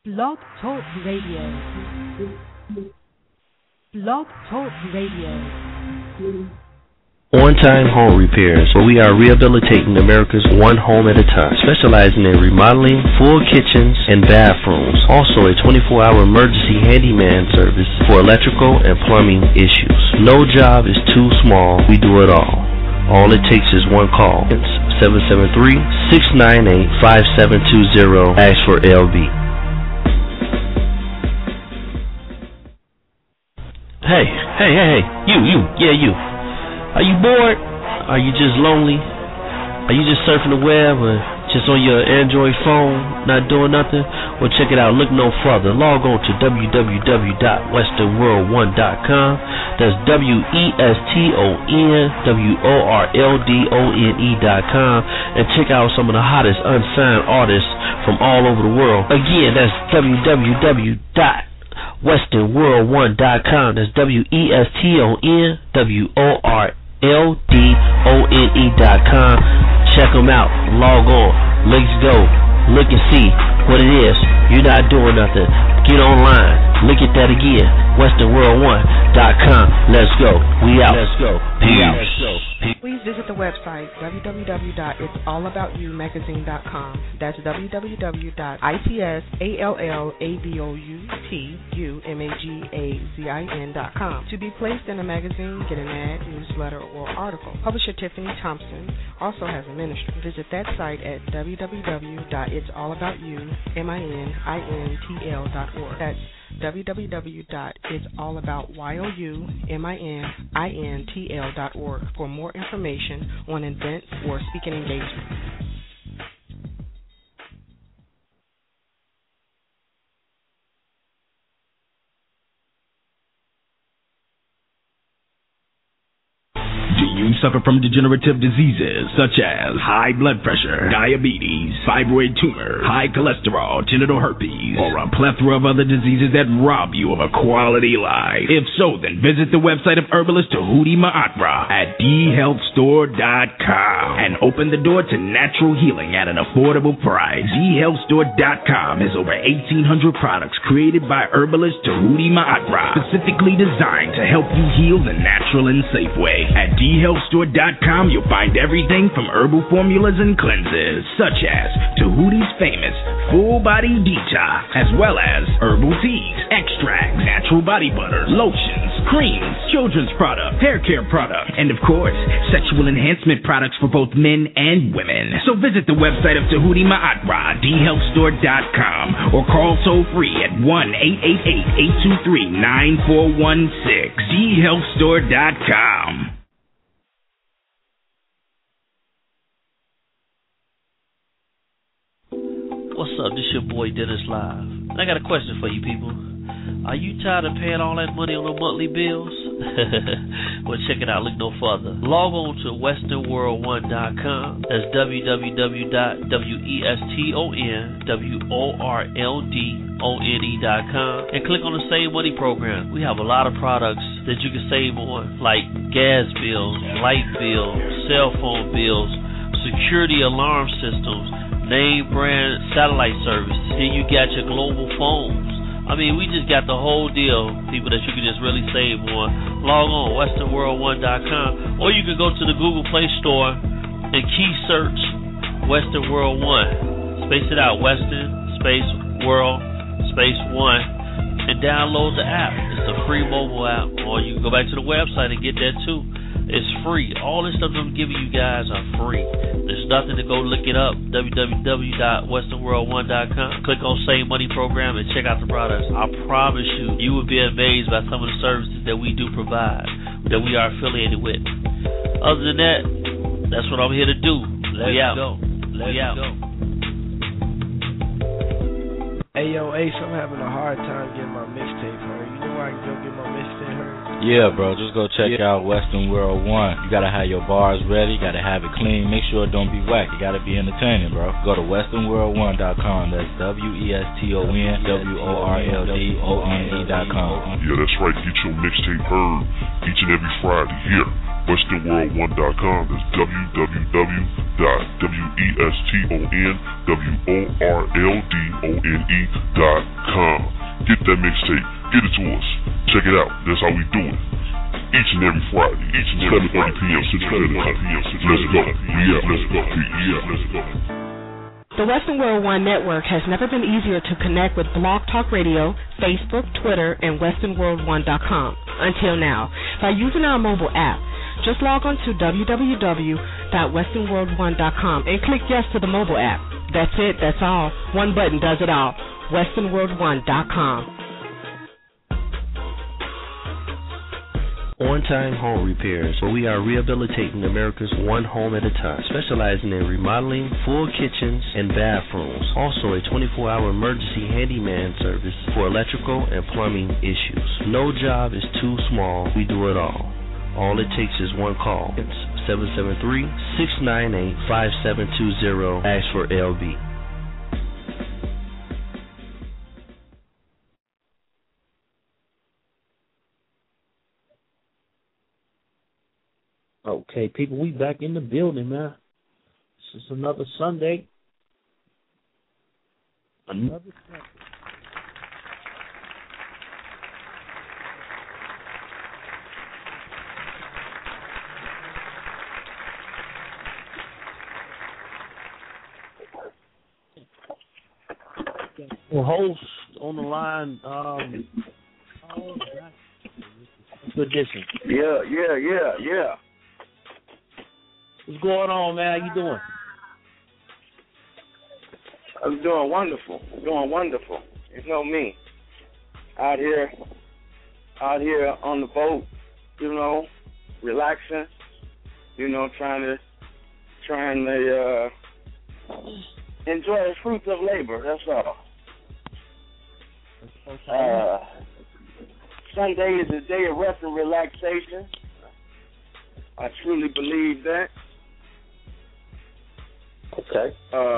Blog Talk Radio. Blog Talk Radio. On-Time Home Repairs, where we are rehabilitating America's one home at a time, specializing in remodeling, full kitchens, and bathrooms. Also a 24-hour emergency handyman service for electrical and plumbing issues. No job is too small. We do it all. All it takes is one call. It's 773-698-5720. Ask for LB. Hey, you. Are you bored? Are you just lonely? Are you just surfing the web or just on your Android phone, not doing nothing? Well, check it out. Look no further. Log on to www.westernworld1.com. That's WESTONWORLDONE.com, and check out some of the hottest unsigned artists from all over the world. Again, that's www.westernworld1.com. That's WESTONWORLDONE.com. Check them out. Log on. Let's go. Look and see what it is. You're not doing nothing. Get online. Look at that again. WesternWorld1.com. Let's go. We out. Let's go. Peace. Please visit the website www.itsallaboutyoumagazine.com. That's www.itsallaboutyoumagazine.com. To be placed in a magazine, get an ad, newsletter, or article. Publisher Tiffany Thompson also has a ministry. Visit that site at www.itsallaboutyoumintl.org. That's www.itsallaboutyoumintl.org for more information on events or speaking engagements. Do you suffer from degenerative diseases such as high blood pressure, diabetes, fibroid tumor, high cholesterol, genital herpes, or a plethora of other diseases that rob you of a quality life? If so, then visit the website of herbalist Tahuti Ma'atra at dhealthstore.com and open the door to natural healing at an affordable price. dhealthstore.com has over 1,800 products created by herbalist Tahuti Ma'atra, specifically designed to help you heal the natural and safe way. At dhealthstore.com, you'll find everything from herbal formulas and cleanses, such as Tahuti's famous Full Body Detox, as well as herbal teas, extracts, natural body butter, lotions, creams, children's products, hair care products, and of course, sexual enhancement products for both men and women. So visit the website of Tahuti Ma'atra, dhealthstore.com, or call toll free at 1-888-823-9416, dhealthstore.com. What's up? This your boy Dennis Live. I got a question for you people. Are you tired of paying all that money on the monthly bills? Well, check it out. Look no further. Log on to westernworld1.com. That's www.westernworldone.com, and click on the Save Money program. We have a lot of products that you can save on, like gas bills, light bills, cell phone bills, security alarm systems, name brand satellite service. Then you got your global phones. I mean, we just got the whole deal, people, that you can just really save on. Log on, westernworld1.com, or you can go to the Google Play Store and key search Western World 1. Space it out, Western, space, World, space 1, and download the app. It's a free mobile app, or you can go back to the website and get that too. It's free. All this stuff I'm giving you guys are free. There's nothing to go look it up. www.westernworld1.com. Click on Save Money Program and check out the products. I promise you, you will be amazed by some of the services that we do provide, that we are affiliated with. Other than that, that's what I'm here to do. Let's go. Hey, yo, Ace, I'm having a hard time getting my mixtape heard. You know where I can go get my mixtape heard? Yeah, bro, just go check out Western World 1. You gotta have your bars ready, you gotta have it clean, make sure it don't be whack, you gotta be entertaining, bro. Go to westernworld1.com, that's WESTONWORLDONE.com. Yeah, that's right, get your mixtape heard each and every Friday here WesternWorld1.com. That's www.WesternWorld.com. Get that mixtape. Get it to us. Check it out. That's how we do it. Each and every Friday. 7:30 p.m. Central Standard Time. Let's go. Yeah, let's go. Yeah, let's go. The Western World One Network has never been easier to connect with Blog Talk Radio, Facebook, Twitter, and WesternWorld1.com until now by using our mobile app. Just log on to www.westernworld1.com and click yes to the mobile app. That's it. That's all. One button does it all. WesternWorld1.com. On-Time Home Repairs, where we are rehabilitating America's one home at a time, specializing in remodeling, full kitchens, and bathrooms. Also a 24-hour emergency handyman service for electrical and plumbing issues. No job is too small. We do it all. All it takes is one call. It's 773-698-5720. Ask for LB. Okay, people, we back in the building, man. This is another Sunday. Another Sunday. Well, host on the line, Edition. Yeah. What's going on, man? How you doing? I'm doing wonderful. You know me. Out here on the boat, you know, relaxing, you know, trying to enjoy the fruits of labor, that's all. Sunday is a day of rest and relaxation. I truly believe that. Okay.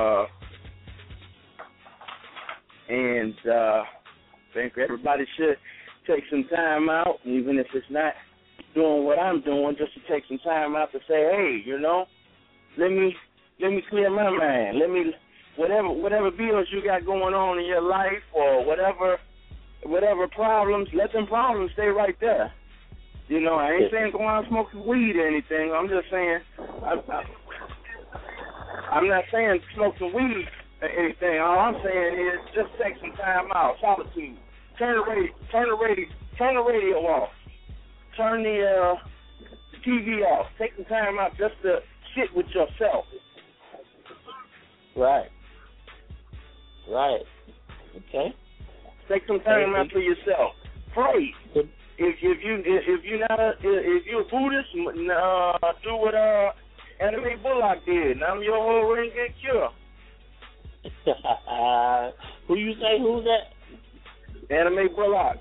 And I think everybody should take some time out, even if it's not doing what I'm doing, just to take some time out to say, hey, you know, let me clear my mind. Let me whatever bills you got going on in your life or whatever problems, let them problems stay right there. You know, I ain't saying go out and smoke some weed or anything. I'm just saying, I'm not saying smoke some weed or anything. All I'm saying is just take some time out, solitude. Turn the radio off. Turn the TV off. Take some time out just to sit with yourself. Right. Okay. Take some time out for yourself. Pray. If you're a Buddhist, do what Anime Bullock did. Nam yo ho renge kyo. Who you say? Who's that? Anime Bullock.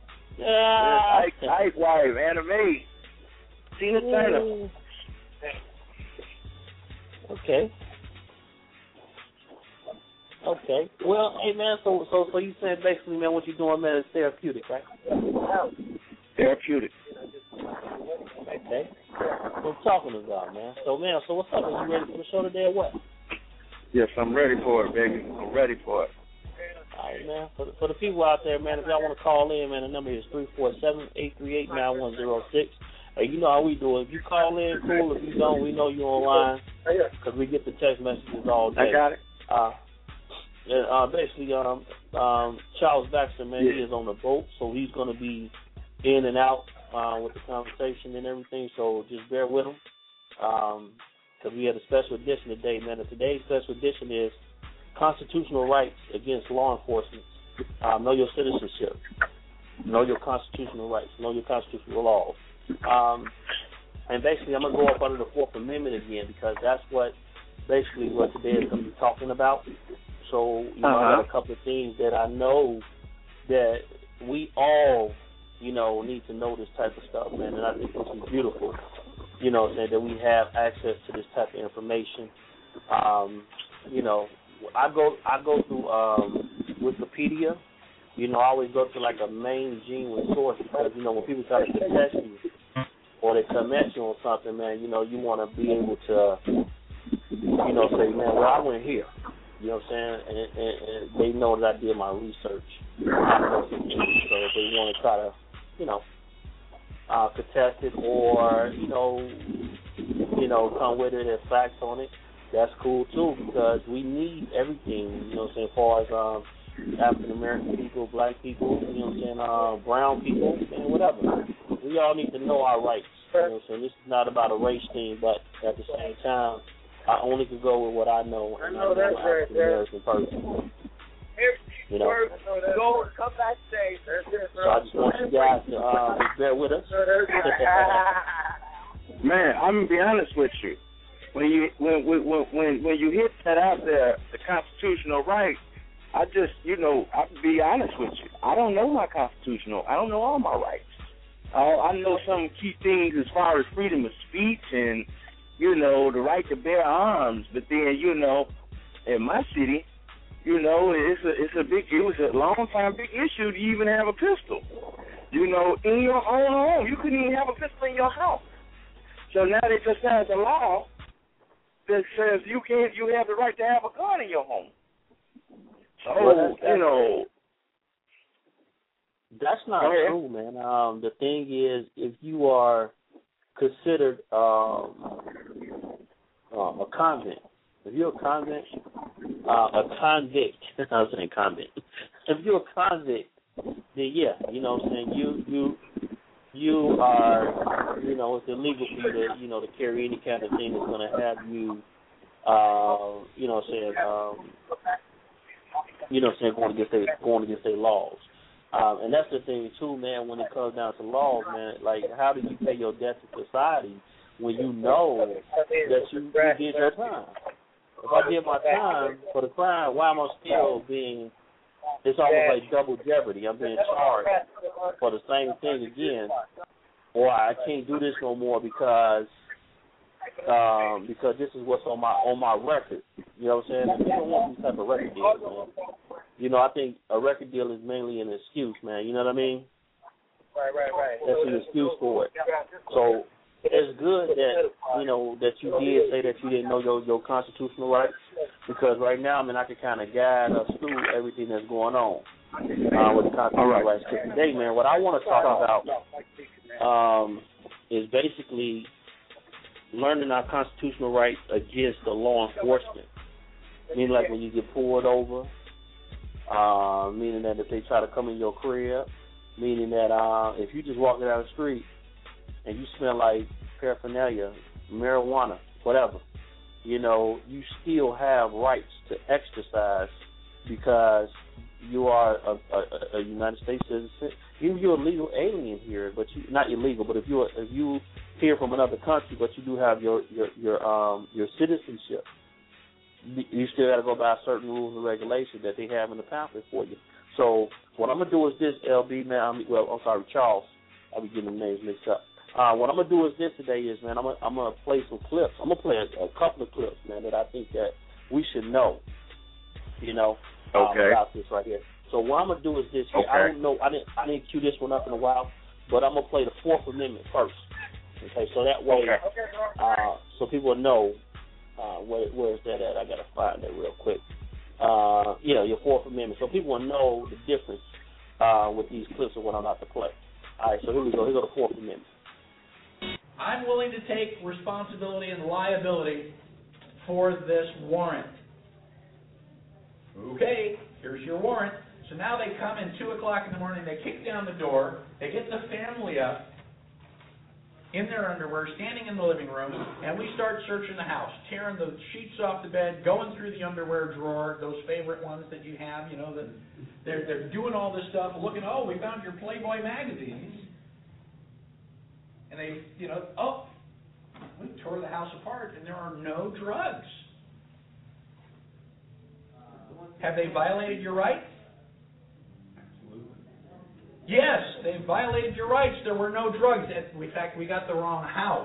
Ike wife. Anime. Tina Turner. Okay. Well, hey man, so you saying basically, man, what you're doing, man, is therapeutic, right? Therapeutic. Okay. What I'm talking about, man. So what's up? Are you ready for the show today or what? Yes, I'm ready for it, baby. I'm ready for it. All right, man. For the people out there, man, if y'all want to call in, man, the number is 347-838-9106. You know how we do it. If you call in, cool. If you don't, we know you're online because we get the text messages all day. I got it. Basically, Charles Baxter, man, he is on the boat, so he's going to be in and out with the conversation and everything, so just bear with him because we had a special edition today, man, and today's special edition is Constitutional Rights Against Law Enforcement. Know your citizenship. Know your constitutional rights. Know your constitutional laws. And basically, I'm going to go up under the Fourth Amendment again because that's what today is going to be talking about. So, I got a couple of things that I know that we all, need to know this type of stuff, man. And I think this is beautiful, saying that we have access to this type of information. I go through Wikipedia. I always go to like a main genuine source because, when people try to protest you, or they come at you on something, man, you know, you want to be able to, you know, say, man, well, I went here. You know what I'm saying? And they know that I did my research. So if they want to try to, you know, contest it or, you know, come with it as facts on it, that's cool too, because we need everything, you know what I'm saying, as far as African American people, black people, you know what I'm saying, brown people, and whatever. We all need to know our rights. You know what I'm saying? This is not about a race thing, but at the same time, I only can go with what I know, and I'm an African American person. You know. Go, come backstage. So I just want you guys to bear with us. Man, I'm gonna be honest with you. When you hit that out there, the constitutional right, I just, you know, I'll be honest with you. I don't know my constitutional. I don't know all my rights. I know some key things as far as freedom of speech and, you know, the right to bear arms. But then, you know, in my city, you know, it was a long time big issue to even have a pistol. You know, in your own home, you couldn't even have a pistol in your house. So now they just passed a law that says you have the right to have a gun in your home. So, you know. That's not true, man. The thing is, if you are considered a convict, if you're a convict, I was saying convict. If you're a convict, then yeah, you know what I'm saying, you are, you know, it's illegal for you to, you know, to carry any kind of thing that's going to have you, you know what I'm saying, going against their laws. And that's the thing, too, man, when it comes down to laws, man, like, how do you pay your debt to society when you know that you did your time? If I did my time for the crime, why am I still being, it's almost like double jeopardy. I'm being charged for the same thing again, or I can't do this no more because this is what's on my record. You know what I'm saying? You don't want these type of record deals, man. You know, I think a record deal is mainly an excuse, man. You know what I mean? Right. That's an excuse for it. So it's good that, you know, that you did say that you didn't know your constitutional rights, because right now, I mean, I can kind of guide us through everything that's going on with the constitutional rights. Because today, man, what I want to talk about is basically learning our constitutional rights against the law enforcement. Meaning, like, when you get pulled over, meaning that if they try to come in your crib, meaning that if you just walking down the street and you smell like paraphernalia, marijuana, whatever, you know, you still have rights to exercise because you are a United States citizen. You're a legal alien here, but you not illegal. But if you here from another country, but you do have your citizenship, you still got to go by certain rules and regulations that they have in the pamphlet for you. So what I'm gonna do is this, LB, man. I'm sorry, Charles. I'll be getting the names mixed up. What I'm gonna do is this today is, man, I'm gonna play some clips. I'm gonna play a couple of clips, man, that I think that we should know. You know, about this right here. So what I'm gonna do is this. Okay. I don't know. I didn't cue this one up in a while, but I'm gonna play the Fourth Amendment first. Okay, so that way, so people know where is that at. I gotta find that real quick. Your Fourth Amendment, so people will know the difference with these clips of what I'm about to play. All right, so here we go. Here's the Fourth Amendment. I'm willing to take responsibility and liability for this warrant. Okay, here's your warrant. So now they come in 2 o'clock in the morning, they kick down the door, they get the family up in their underwear, standing in the living room, and we start searching the house, tearing the sheets off the bed, going through the underwear drawer, those favorite ones that you have, you know, that they're doing all this stuff, looking, oh, we found your Playboy magazines. And they, you know, oh, we tore the house apart, and there are no drugs. Have they violated your rights? Absolutely. Yes, they violated your rights. There were no drugs. In fact, we got the wrong house.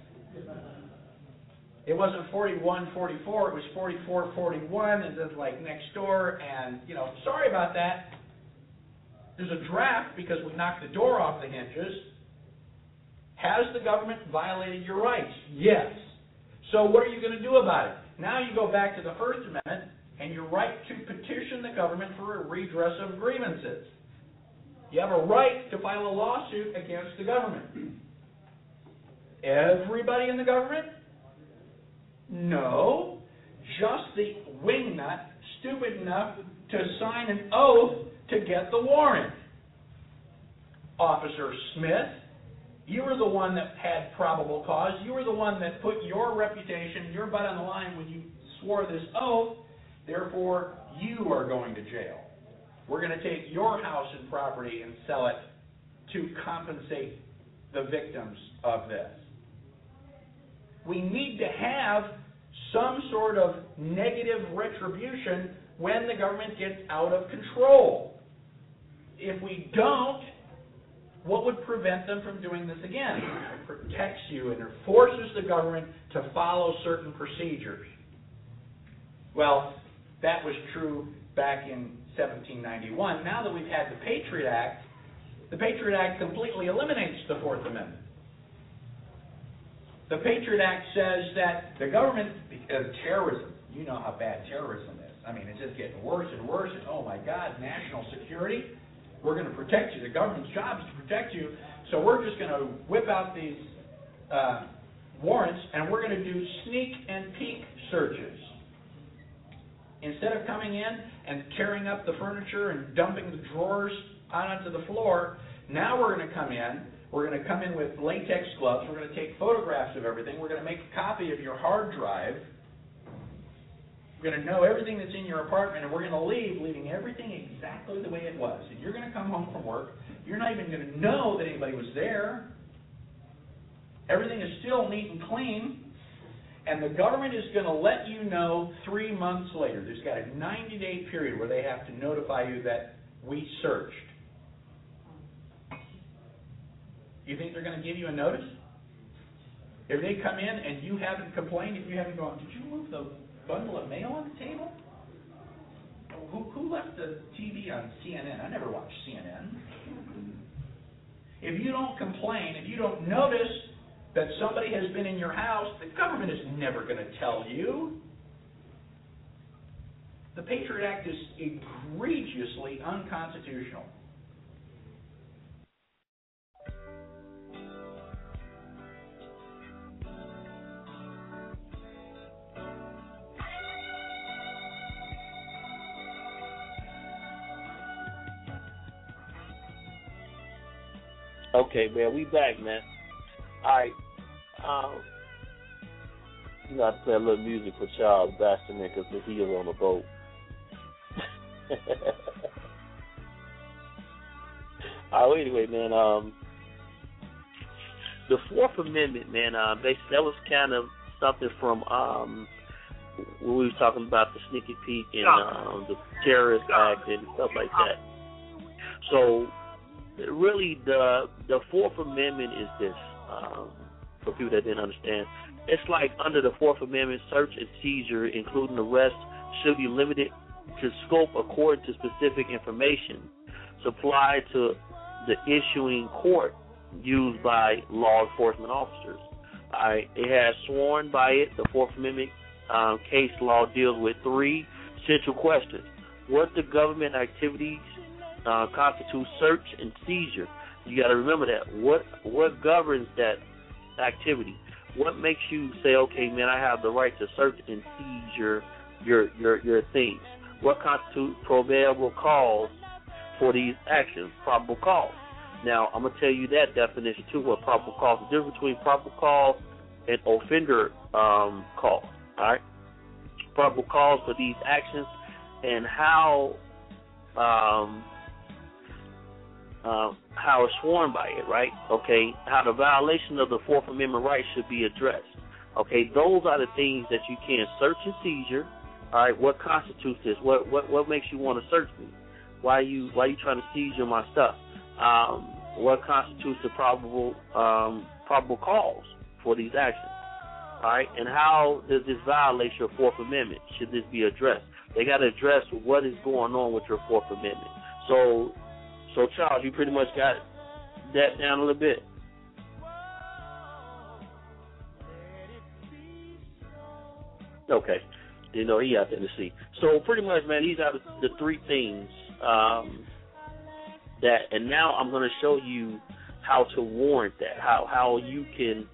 It wasn't 4144, it was 4441, and it's like next door, and, you know, sorry about that. There's a draft because we knocked the door off the hinges. Has the government violated your rights? Yes. So what are you going to do about it? Now you go back to the First Amendment and your right to petition the government for a redress of grievances. You have a right to file a lawsuit against the government. Everybody in the government? No. Just the wingnut stupid enough to sign an oath to get the warrant. Officer Smith, you were the one that had probable cause. You were the one that put your reputation, your butt on the line when you swore this oath. Therefore, you are going to jail. We're going to take your house and property and sell it to compensate the victims of this. We need to have some sort of negative retribution when the government gets out of control. If we don't, what would prevent them from doing this again? It protects you and it forces the government to follow certain procedures. Well, that was true back in 1791. Now that we've had the Patriot Act completely eliminates the Fourth Amendment. The Patriot Act says that the government, because terrorism, you know how bad terrorism is. I mean, it's just getting worse and worse. And oh my God, national security. We're going to protect you. The government's job is to protect you. So we're just going to whip out these warrants and we're going to do sneak and peek searches. Instead of coming in and tearing up the furniture and dumping the drawers out onto the floor, now we're going to come in. We're going to come in with latex gloves. We're going to take photographs of everything. We're going to make a copy of your hard drive. We're going to know everything that's in your apartment, and we're going to leaving everything exactly the way it was. And you're going to come home from work. You're not even going to know that anybody was there. Everything is still neat and clean. And the government is going to let you know 3 months later. There's got a 90-day period where they have to notify you that we searched. You think they're going to give you a notice? If they come in and you haven't complained, if you haven't gone, did you move the bundle of mail on the table? Who left the TV on CNN? I never watched CNN. If you don't complain, if you don't notice that somebody has been in your house, the government is never going to tell you. The Patriot Act is egregiously unconstitutional. Okay, man, we back, man. All right. You got to play a little music for Charles Baxter, man, because he is on the boat. All right, anyway, man, the Fourth Amendment, man, basically that was kind of something from when we were talking about the sneaky peek and the Terrorist Act and stuff like that. So, really, the Fourth Amendment is this, for people that didn't understand. It's like under the Fourth Amendment, search and seizure, including arrest, should be limited to scope according to specific information supplied to the issuing court used by law enforcement officers. It has sworn by it. The Fourth Amendment case law deals with 3 central questions. What the government activities constitute search and seizure? You got to remember that. What governs that activity? What makes you say, okay, man, I have the right to search and seize your things? What constitutes probable cause for these actions? Probable cause. Now, I'm going to tell you that definition, too, what probable cause is. The difference between probable cause and offender cause. All right? Probable cause for these actions and how it's sworn by it, right? Okay, how the violation of the Fourth Amendment right should be addressed. Okay, those are the things that you can search and seizure. All right, what constitutes this? What makes you want to search me? Why are you trying to seizure my stuff? What constitutes the probable cause for these actions? All right, and how does this violate your Fourth Amendment? Should this be addressed? They got to address what is going on with your Fourth Amendment. So Charles, you pretty much got that down a little bit. Okay. You know, he out there to see. So pretty much, man, these are the three things that, and now I'm going to show you how to warrant that, how you can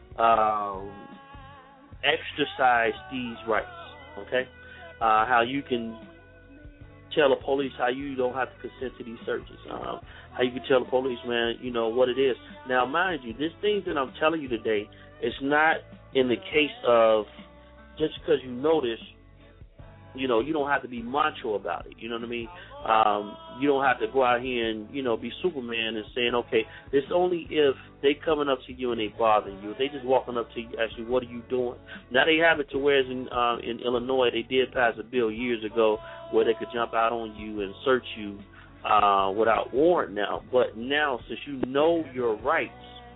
exercise these rights, okay? How you can tell the police how you don't have to consent to these searches, how you can tell the police, man, you know, what it is. Now, mind you, this thing that I'm telling you today is not in the case of just because you know this, you know, you don't have to be macho about it. You know what I mean? You don't have to go out here and, you know, be Superman and saying, okay, it's only if they coming up to you and they bothering you. They just walking up to you, asking, what are you doing? Now they have it to where in Illinois they did pass a bill years ago where they could jump out on you and search you without warrant now. But now, since you know your rights,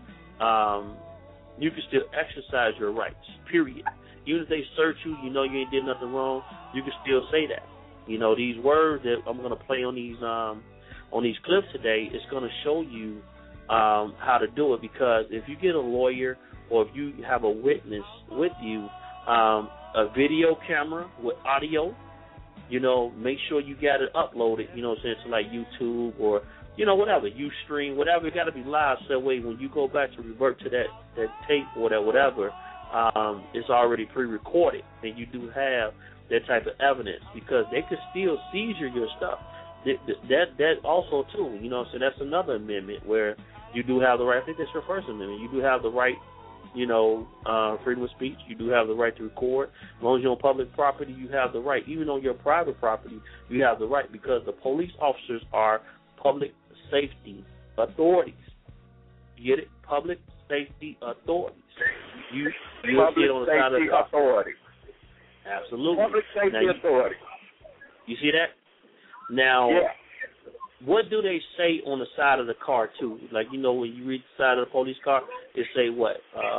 you can still exercise your rights, period. Even if they search you, you know you ain't did nothing wrong, you can still say that. You know, these words that I'm going to play on these clips today, it's going to show you how to do it, because if you get a lawyer or if you have a witness with you, a video camera with audio, you know, make sure you got it uploaded, you know what I'm saying, to like YouTube or, you know, whatever, Ustream, whatever. It got to be live so that way when you go back to revert to that tape or that whatever, it's already pre-recorded, and you do have that type of evidence, because they could still seizure your stuff. That also, too, you know, so that's another amendment where you do have the right. I think that's your First Amendment. You do have the right, you know, freedom of speech. You do have the right to record. As long as you're on public property, you have the right. Even on your private property, you have the right, because the police officers are public safety authorities. You get it? Public safety authorities. You see it on the side of the car. Authority. Absolutely. Public safety authority. You see that? Now, yeah. What do they say on the side of the car, too? Like, you know, when you read the side of the police car, it say what?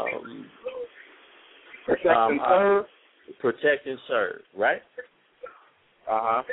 Protect and serve. Protect and serve, right? Uh-huh.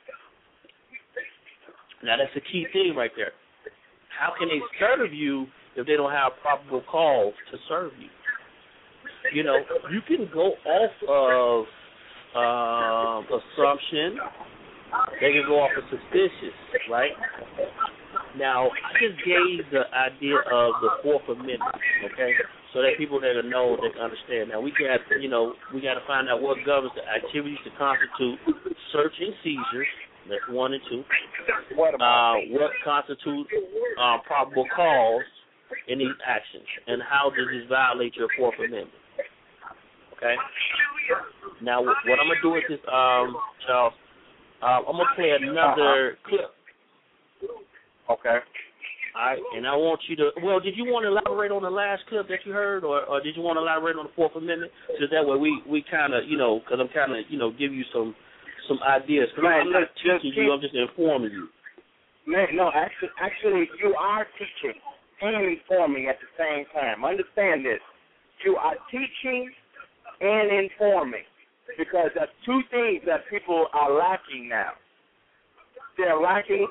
Now, that's the key thing right there. How can they serve you if they don't have probable cause to serve you? You know, you can go off of assumption. They can go off of suspicious, right? Now, I just gave the idea of the Fourth Amendment, okay, so that people that know, they can understand. Now, we got to find out what governs the activities to constitute search and seizures. That's 1 and 2. What constitutes probable cause in these actions, and how does this violate your Fourth Amendment? Okay. Now, what I'm gonna do with this, Charles, I'm gonna play another clip. Okay. All right, and I want you to. Well, did you want to elaborate on the last clip that you heard, or did you want to elaborate on the Fourth Amendment? So that way we kind of, you know, because I'm kind of, you know, give you some ideas. I'm not teaching you. I'm just informing you. Man, no, actually, you are teaching and informing at the same time. Understand this. You are teaching and informing, because that's two things that people are lacking now. They're lacking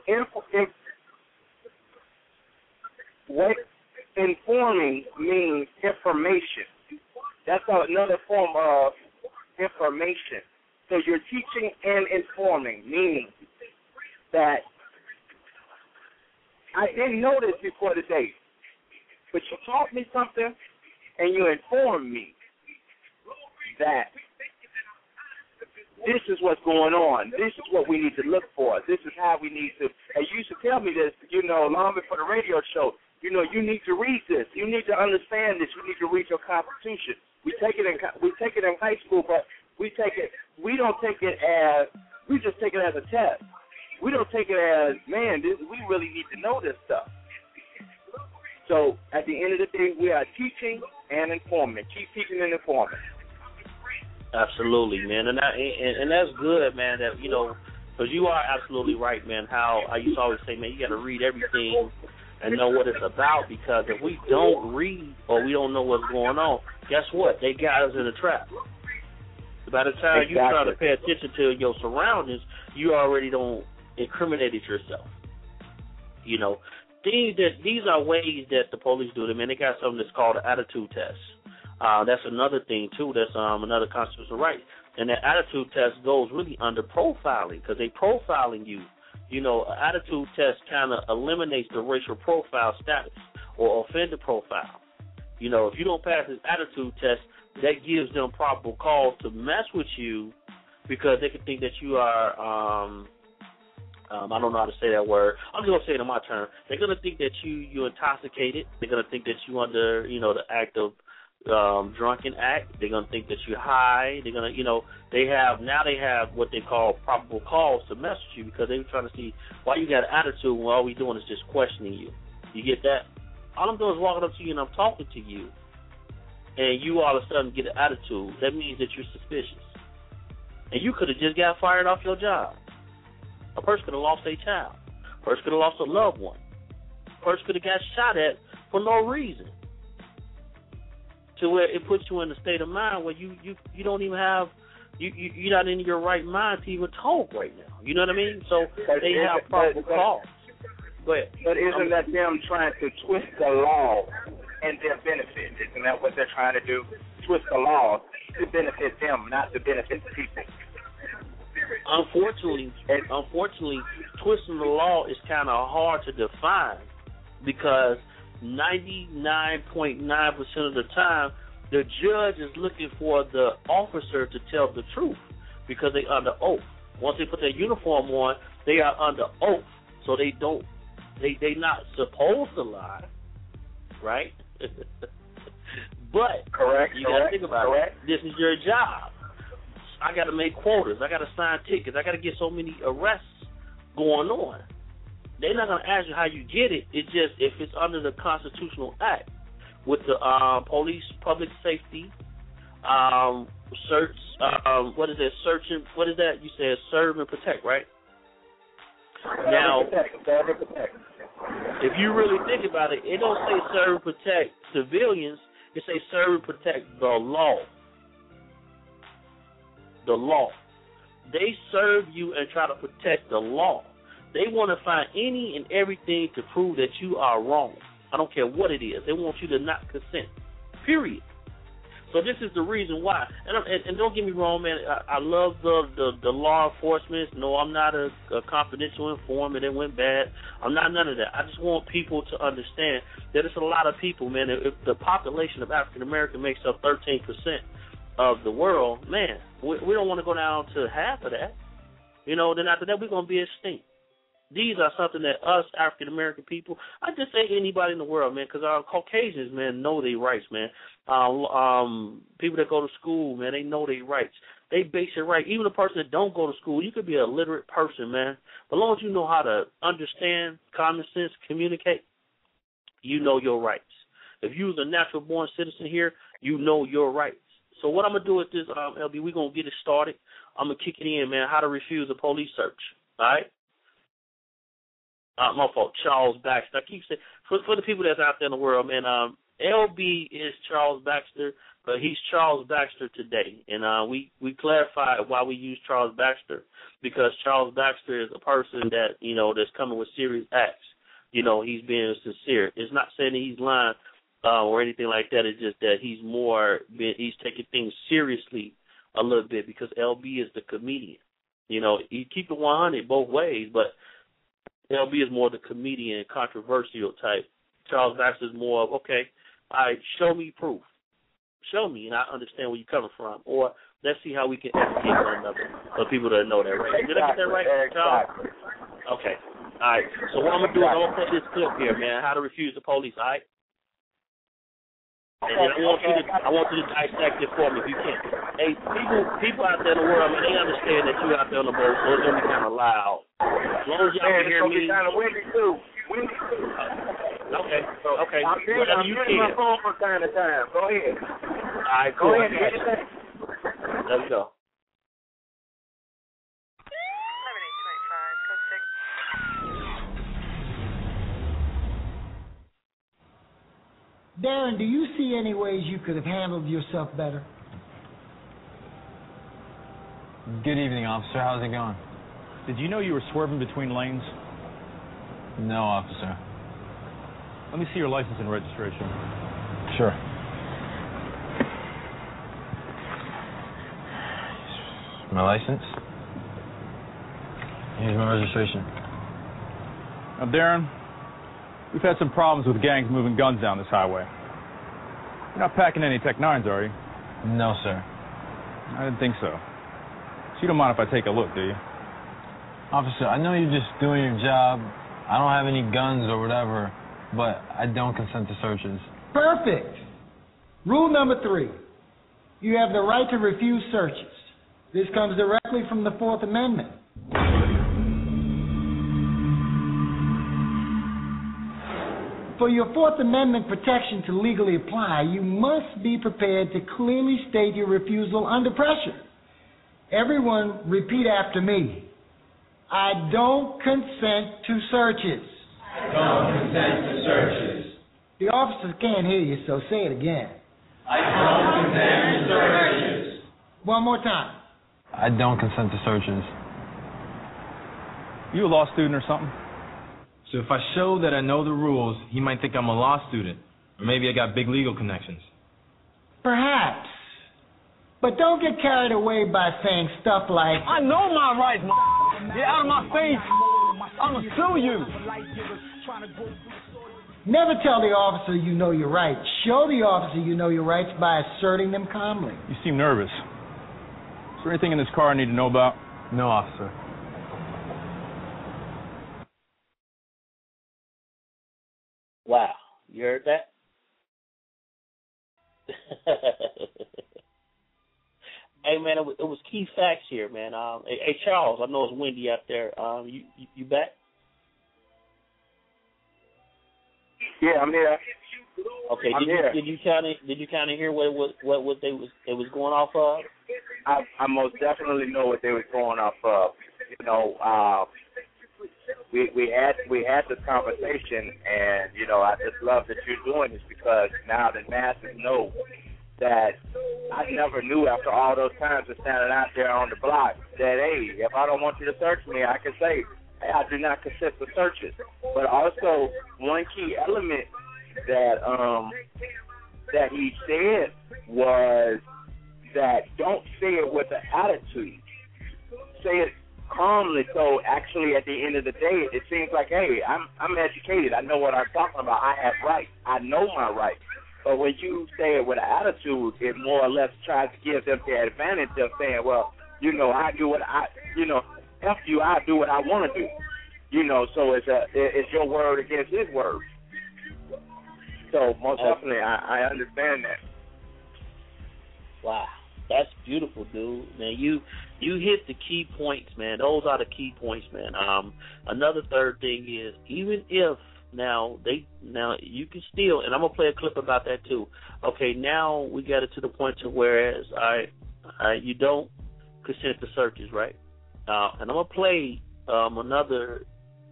what informing means information. That's another form of information. So you're teaching and informing, meaning that I didn't know this before today, but you taught me something and you informed me that this is what's going on. This is what we need to look for. This is how we need to. And you used to tell me this, you know, long before the radio show. You know, you need to read this. You need to understand this. You need to read your Constitution. We take it in high school, but we just take it as a test. We don't take it as, man, we really need to know this stuff. So at the end of the day, we are teaching and informing. Keep teaching and informing. Absolutely, man, and that's good, man. That, you know, because you are absolutely right, man. How I used to always say, man, you got to read everything and know what it's about, because if we don't read or we don't know what's going on, guess what? They got us in a trap. By the time you try to pay attention to your surroundings, you already don't incriminated yourself. You know, these are ways that the police do them, and they got something that's called an attitude test. That's another thing too. That's another constitutional right. And that attitude test goes really under profiling because they profiling you. You know, an attitude test kind of eliminates the racial profile status or offender profile. You know, if you don't pass this attitude test, that gives them probable cause to mess with you because they can think that you are, I don't know how to say that word. I'm just going to say it in my term. They're going to think that you're intoxicated. They're going to think that you under, you know, the act of drunken act. They're going to think that you're high. They're going to, you know, they have what they call probable cause to mess with you because they're trying to see why you got an attitude when all we doing is just questioning you. You get that? All I'm doing is walking up to you and I'm talking to you, and you all of a sudden get an attitude. That means that you're suspicious. And you could have just got fired off your job. A person could have lost a child. A person could have lost a loved one. A person could have got shot at for no reason. To where it puts you in a state of mind where you don't even have, you're not in your right mind to even talk right now. You know what I mean? So they have probable cause. Go ahead. But isn't that them trying to twist the law in their benefit? Isn't that what they're trying to do? Twist the law to benefit them, not to benefit the people. Unfortunately, twisting the law is kind of hard to define because 99.9% of the time, the judge is looking for the officer to tell the truth because they under oath. Once they put their uniform on, they are under oath, so they don't. They not supposed to lie, right? But correct. You got to think about it. This is your job. I got to make quotas. I got to sign tickets. I got to get so many arrests going on. They're not going to ask you how you get it. It's just if it's under the Constitutional Act with the police, public safety, search. What is that? Searching. What is that? You said serve and protect, right? Now, if you really think about it, it don't say serve and protect civilians. It say serve and protect the law. The law. They serve you and try to protect the law. They want to find any and everything to prove that you are wrong. I don't care what it is. They want you to not consent. Period. So this is the reason why. And don't get me wrong, man. I love the law enforcement. No, I'm not a confidential informant that went bad. I'm not none of that. I just want people to understand that it's a lot of people, man. If the population of African American makes up 13% of the world, man, we don't want to go down to half of that. You know, then after that, we're going to be extinct. These are something that us African-American people, I just say anybody in the world, man, because our Caucasians, man, know their rights, man. People that go to school, man, they know their rights. They base it right. Even a person that don't go to school, you could be a literate person, man. But as long as you know how to understand, common sense, communicate, you know your rights. If you're a natural-born citizen here, you know your rights. So what I'm going to do with this, LB, we're going to get it started. I'm going to kick it in, man, how to refuse a police search, all right? My fault, Charles Baxter. I keep saying, for the people that's out there in the world, man, LB is Charles Baxter, but he's Charles Baxter today. And we clarified why we use Charles Baxter, because Charles Baxter is a person that, you know, that's coming with serious acts. You know, he's being sincere. It's not saying that he's lying or anything like that. It's just that he's taking things seriously a little bit, because LB is the comedian. You know, you keep it 100 both ways, but LB is more the comedian, controversial type. Charles Baxter is more of, okay, all right, show me proof. Show me, and I understand where you're coming from. Or let's see how we can educate one another for people that know that, right? Did I get that right, Charles? Okay. All right. So what I'm going to do is I'm going to play this clip here, man, how to refuse the police, all right? And then I want you to dissect it for me if you can. Hey, people out there in the world, man, they understand that you out there on the boat, so it's going to be kind of loud. As long as y'all can hear me. It's kind of windy, too. Okay. I'm using my phone from time to time. Go ahead. All right, cool. Go ahead. Let's go. Darren, do you see any ways you could have handled yourself better? Good evening, officer. How's it going? Did you know you were swerving between lanes? No, officer. Let me see your license and registration. Sure. My license. Here's my registration. Now, Darren, we've had some problems with gangs moving guns down this highway. You're not packing any Tech 9s, are you? No, sir. I didn't think so. So you don't mind if I take a look, do you? Officer, I know you're just doing your job. I don't have any guns or whatever, but I don't consent to searches. Perfect. Rule number 3. You have the right to refuse searches. This comes directly from the 4th Amendment. For your 4th Amendment protection to legally apply, you must be prepared to clearly state your refusal under pressure. Everyone, repeat after me. I don't consent to searches. I don't consent to searches. The officers can't hear you, so say it again. I don't consent to searches. One more time. I don't consent to searches. You a law student or something? So if I show that I know the rules, he might think I'm a law student. Or maybe I got big legal connections. Perhaps. But don't get carried away by saying stuff like, I know my rights, get out of my face. I'm going to sue you. Never tell the officer you know your rights. Show the officer you know your rights by asserting them calmly. You seem nervous. Is there anything in this car I need to know about? No, officer. Wow. You heard that? Hey, man, it was key facts here, man. Hey, Charles, I know it's windy out there. You back? Yeah, I'm here. Okay. Did you kind of hear what they was going off of? I most definitely know what they was going off of. You know, we had this conversation, and you know, I just love that you're doing this because now the masses know that I never knew after all those times of standing out there on the block that, hey, if I don't want you to search me, I can say, hey, I do not consent to searches. But also, one key element that he said was that don't say it with an attitude. Say it calmly. So actually, at the end of the day, it seems like, hey, I'm educated. I know what I'm talking about. I have rights. I know my rights. But when you say it with an attitude, it more or less tries to give them the advantage of saying, well, you know, I do what I, you know, F you, I do what I want to do. You know, so it's your word against his word. So most definitely, I understand that. Wow, that's beautiful, dude. Man, you hit the key points, man. Those are the key points, man. Another third thing is, even if now you can still, and I'm gonna play a clip about that too. Okay, now we got it to the point to whereas you don't consent to searches, right? And I'm gonna play another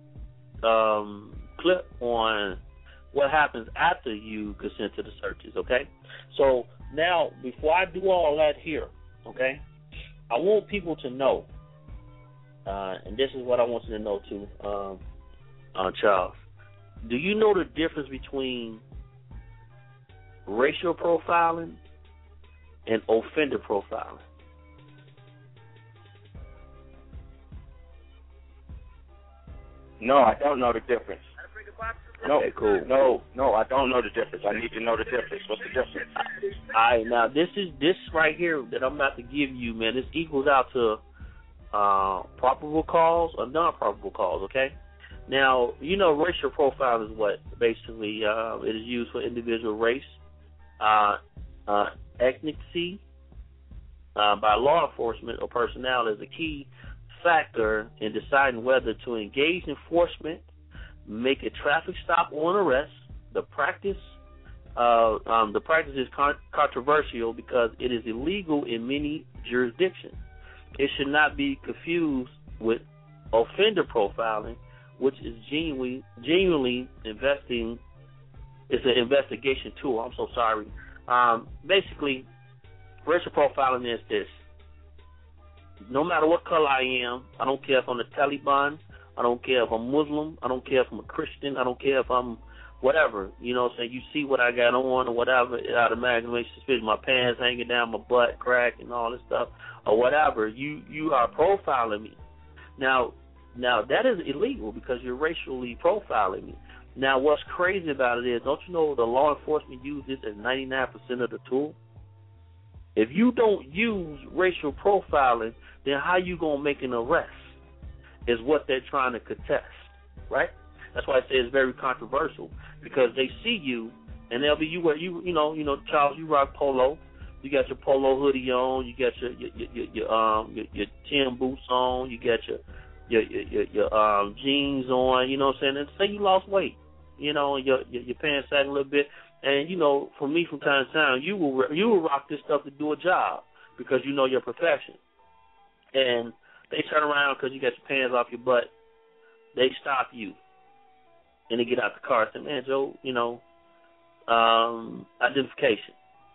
clip on what happens after you consent to the searches. Okay, so now before I do all that here, okay, I want people to know, and this is what I want you to know too, Charles. Do you know the difference between racial profiling and offender profiling? No, I don't know the difference. No, okay, cool. No, I don't know the difference. I need to know the difference. What's the difference? All right, now this right here that I'm about to give you, man, this equals out to probable cause or non-probable cause, okay? Now, you know, racial profile is what? Basically, it is used for individual race, ethnicity, by law enforcement or personnel as a key factor in deciding whether to engage enforcement, make a traffic stop or an arrest. The practice is controversial because it is illegal in many jurisdictions. It should not be confused with offender profiling, which is genuinely investing. It's an investigation tool. I'm so sorry. Basically, racial profiling is this. No matter what color I am, I don't care if I'm the Taliban, I don't care if I'm Muslim, I don't care if I'm a Christian, I don't care if I'm whatever, you know what I'm saying, you see what I got on or whatever, it automatically makes you suspicious. My pants hanging down, my butt crack and all this stuff or whatever. You are profiling me. Now that is illegal because you're racially profiling me. Now what's crazy about it is, don't you know the law enforcement use this as 99% of the tool? If you don't use racial profiling, then how you going to make an arrest is what they're trying to contest, right? That's why I say it's very controversial, because they see you and they'll be you know, Charles, you rock polo, you got your polo hoodie on, you got your tin boots on, you got your jeans on, you know what I'm saying? And say you lost weight, you know, and your pants sag a little bit, and you know, for me from time to time, you will rock this stuff to do a job because you know your profession, and they turn around because you got your pants off your butt, they stop you. And they get out the car and say, man, Joe, you know, identification.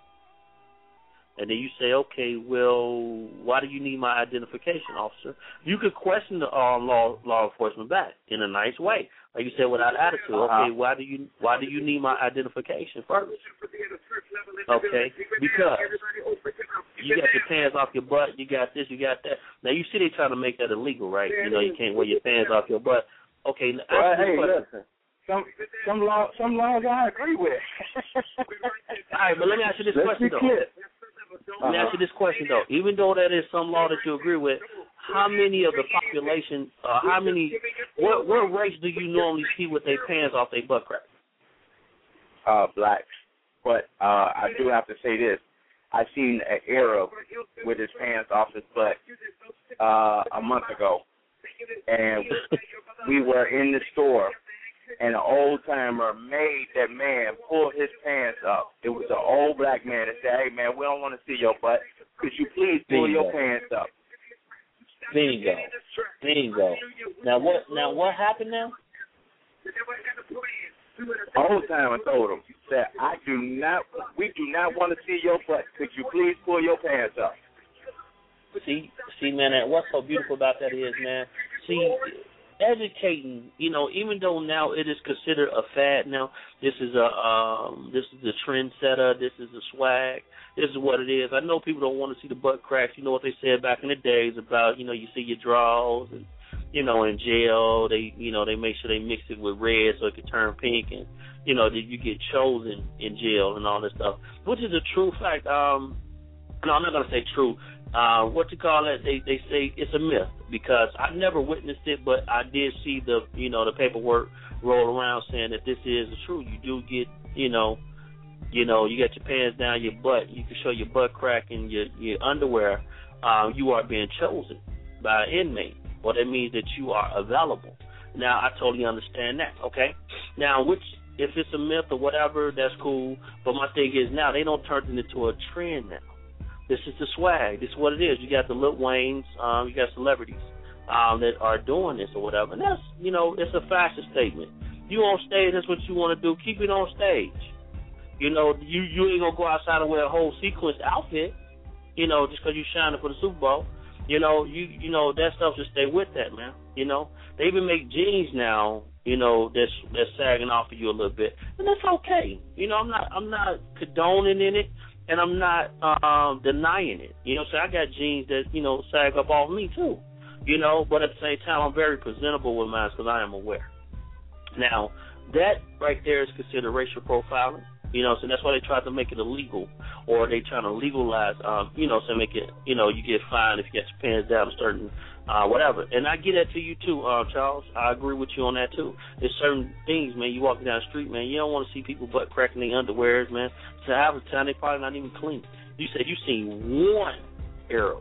And then you say, okay, well, why do you need my identification, officer? You could question the law enforcement back in a nice way. Like you said, without attitude. Okay, why do you need my identification first? Okay, because you got your pants off your butt, you got this, you got that. Now, you see they trying to make that illegal, right? You know, you can't wear your pants off your butt. Okay, well, hey, listen. Some laws I agree with. All right, but let me ask you this question, though. Let me ask you this question, though. Even though that is some law that you agree with, how many of the population, what race do you normally see with their pants off their butt crack? Blacks. But I do have to say this. I seen an Arab with his pants off his butt a month ago. And we were in the store, and an old-timer made that man pull his pants up. It was an old black man that said, hey, man, we don't want to see your butt. Could you please pull your pants up? Bingo. Now what happened now? Old-timer told him, said, we do not want to see your butt. Could you please pull your pants up? See, man, what's so beautiful about that is, man, educating, you know, even though now it is considered a fad now, this is the trendsetter, this is the swag, this is what it is. I know people don't want to see the butt cracks. You know what they said back in the days about, you know, you see your draws and, you know, in jail, they make sure they mix it with red so it can turn pink, and, you know, that you get chosen in jail and all this stuff, which is a true fact. No, I'm not going to say true. What you call it? They say it's a myth, because I never witnessed it, but I did see the paperwork roll around saying that this is true. You do get, you got your pants down your butt. You can show your butt crack in your underwear. You are being chosen by an inmate. Well, that means that you are available. Now, I totally understand that. Okay. Now, if it's a myth or whatever, that's cool. But my thing is, now they don't turn it into a trend now. This is the swag. This is what it is. You got the Lil Waynes, you got celebrities that are doing this or whatever. And that's, it's a fashion statement. You on stage, that's what you want to do. Keep it on stage. You ain't going to go outside and wear a whole sequence outfit, just because you're shining for the Super Bowl. That stuff should stay with that, man. They even make jeans now, that's sagging off of you a little bit. And that's okay. I'm not condoning in it. And I'm not denying it. So I got jeans that, sag up off me too. But at the same time, I'm very presentable with mine because I am aware. Now, that right there is considered racial profiling. So that's why they try to make it illegal, or they trying to legalize, so make it, you get fined if you get your pants down a certain, whatever. And I get that to you too, Charles. I agree with you on that too. There's certain things, man, you walking down the street, man, you don't want to see people butt cracking their underwears, man. So half the time they probably not even clean. You said you seen one Arab.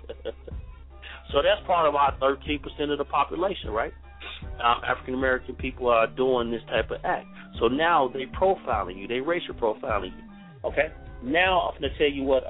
So that's part of our 13% of the population, right? African American people are doing this type of act. So now they profiling you. They racial profiling you. Okay? Now I'm going to tell you what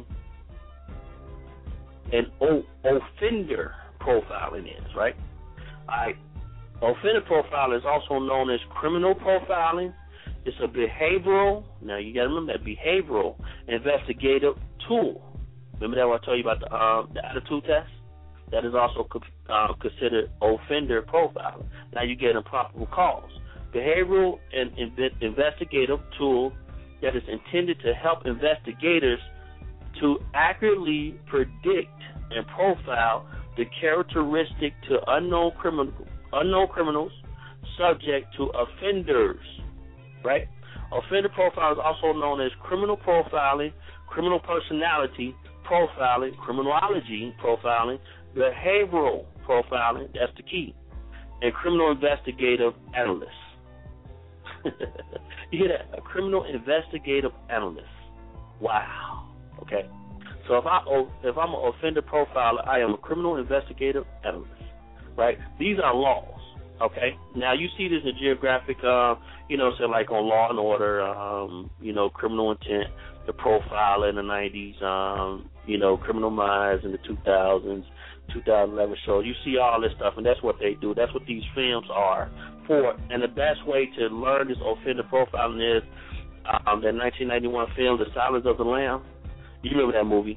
an offender profiling is, right? All right. Offender profiling is also known as criminal profiling. It's a behavioral, now you got to remember that, behavioral investigative tool. Remember that what I told you about the attitude test? That is also considered offender profiling. Now you get improper calls. behavioral and investigative tool that is intended to help investigators to accurately predict and profile the characteristic to unknown criminals subject to offenders, right? Offender profile is also known as criminal profiling, criminal personality profiling, criminology profiling, behavioral profiling, that's the key, and criminal investigative analyst. You hear that? A criminal investigative analyst. Wow. Okay. So if I'm an offender profiler, I am a criminal investigative analyst, right? These are laws, okay? Now, you see this in geographic, say like on Law and Order, criminal intent, the profile in the 90s, Criminal Minds in the 2000s, 2011 show. You see all this stuff, and that's what they do. That's what these films are for. And the best way to learn this offender profiling is that 1991 film, The Silence of the Lamb. You remember that movie?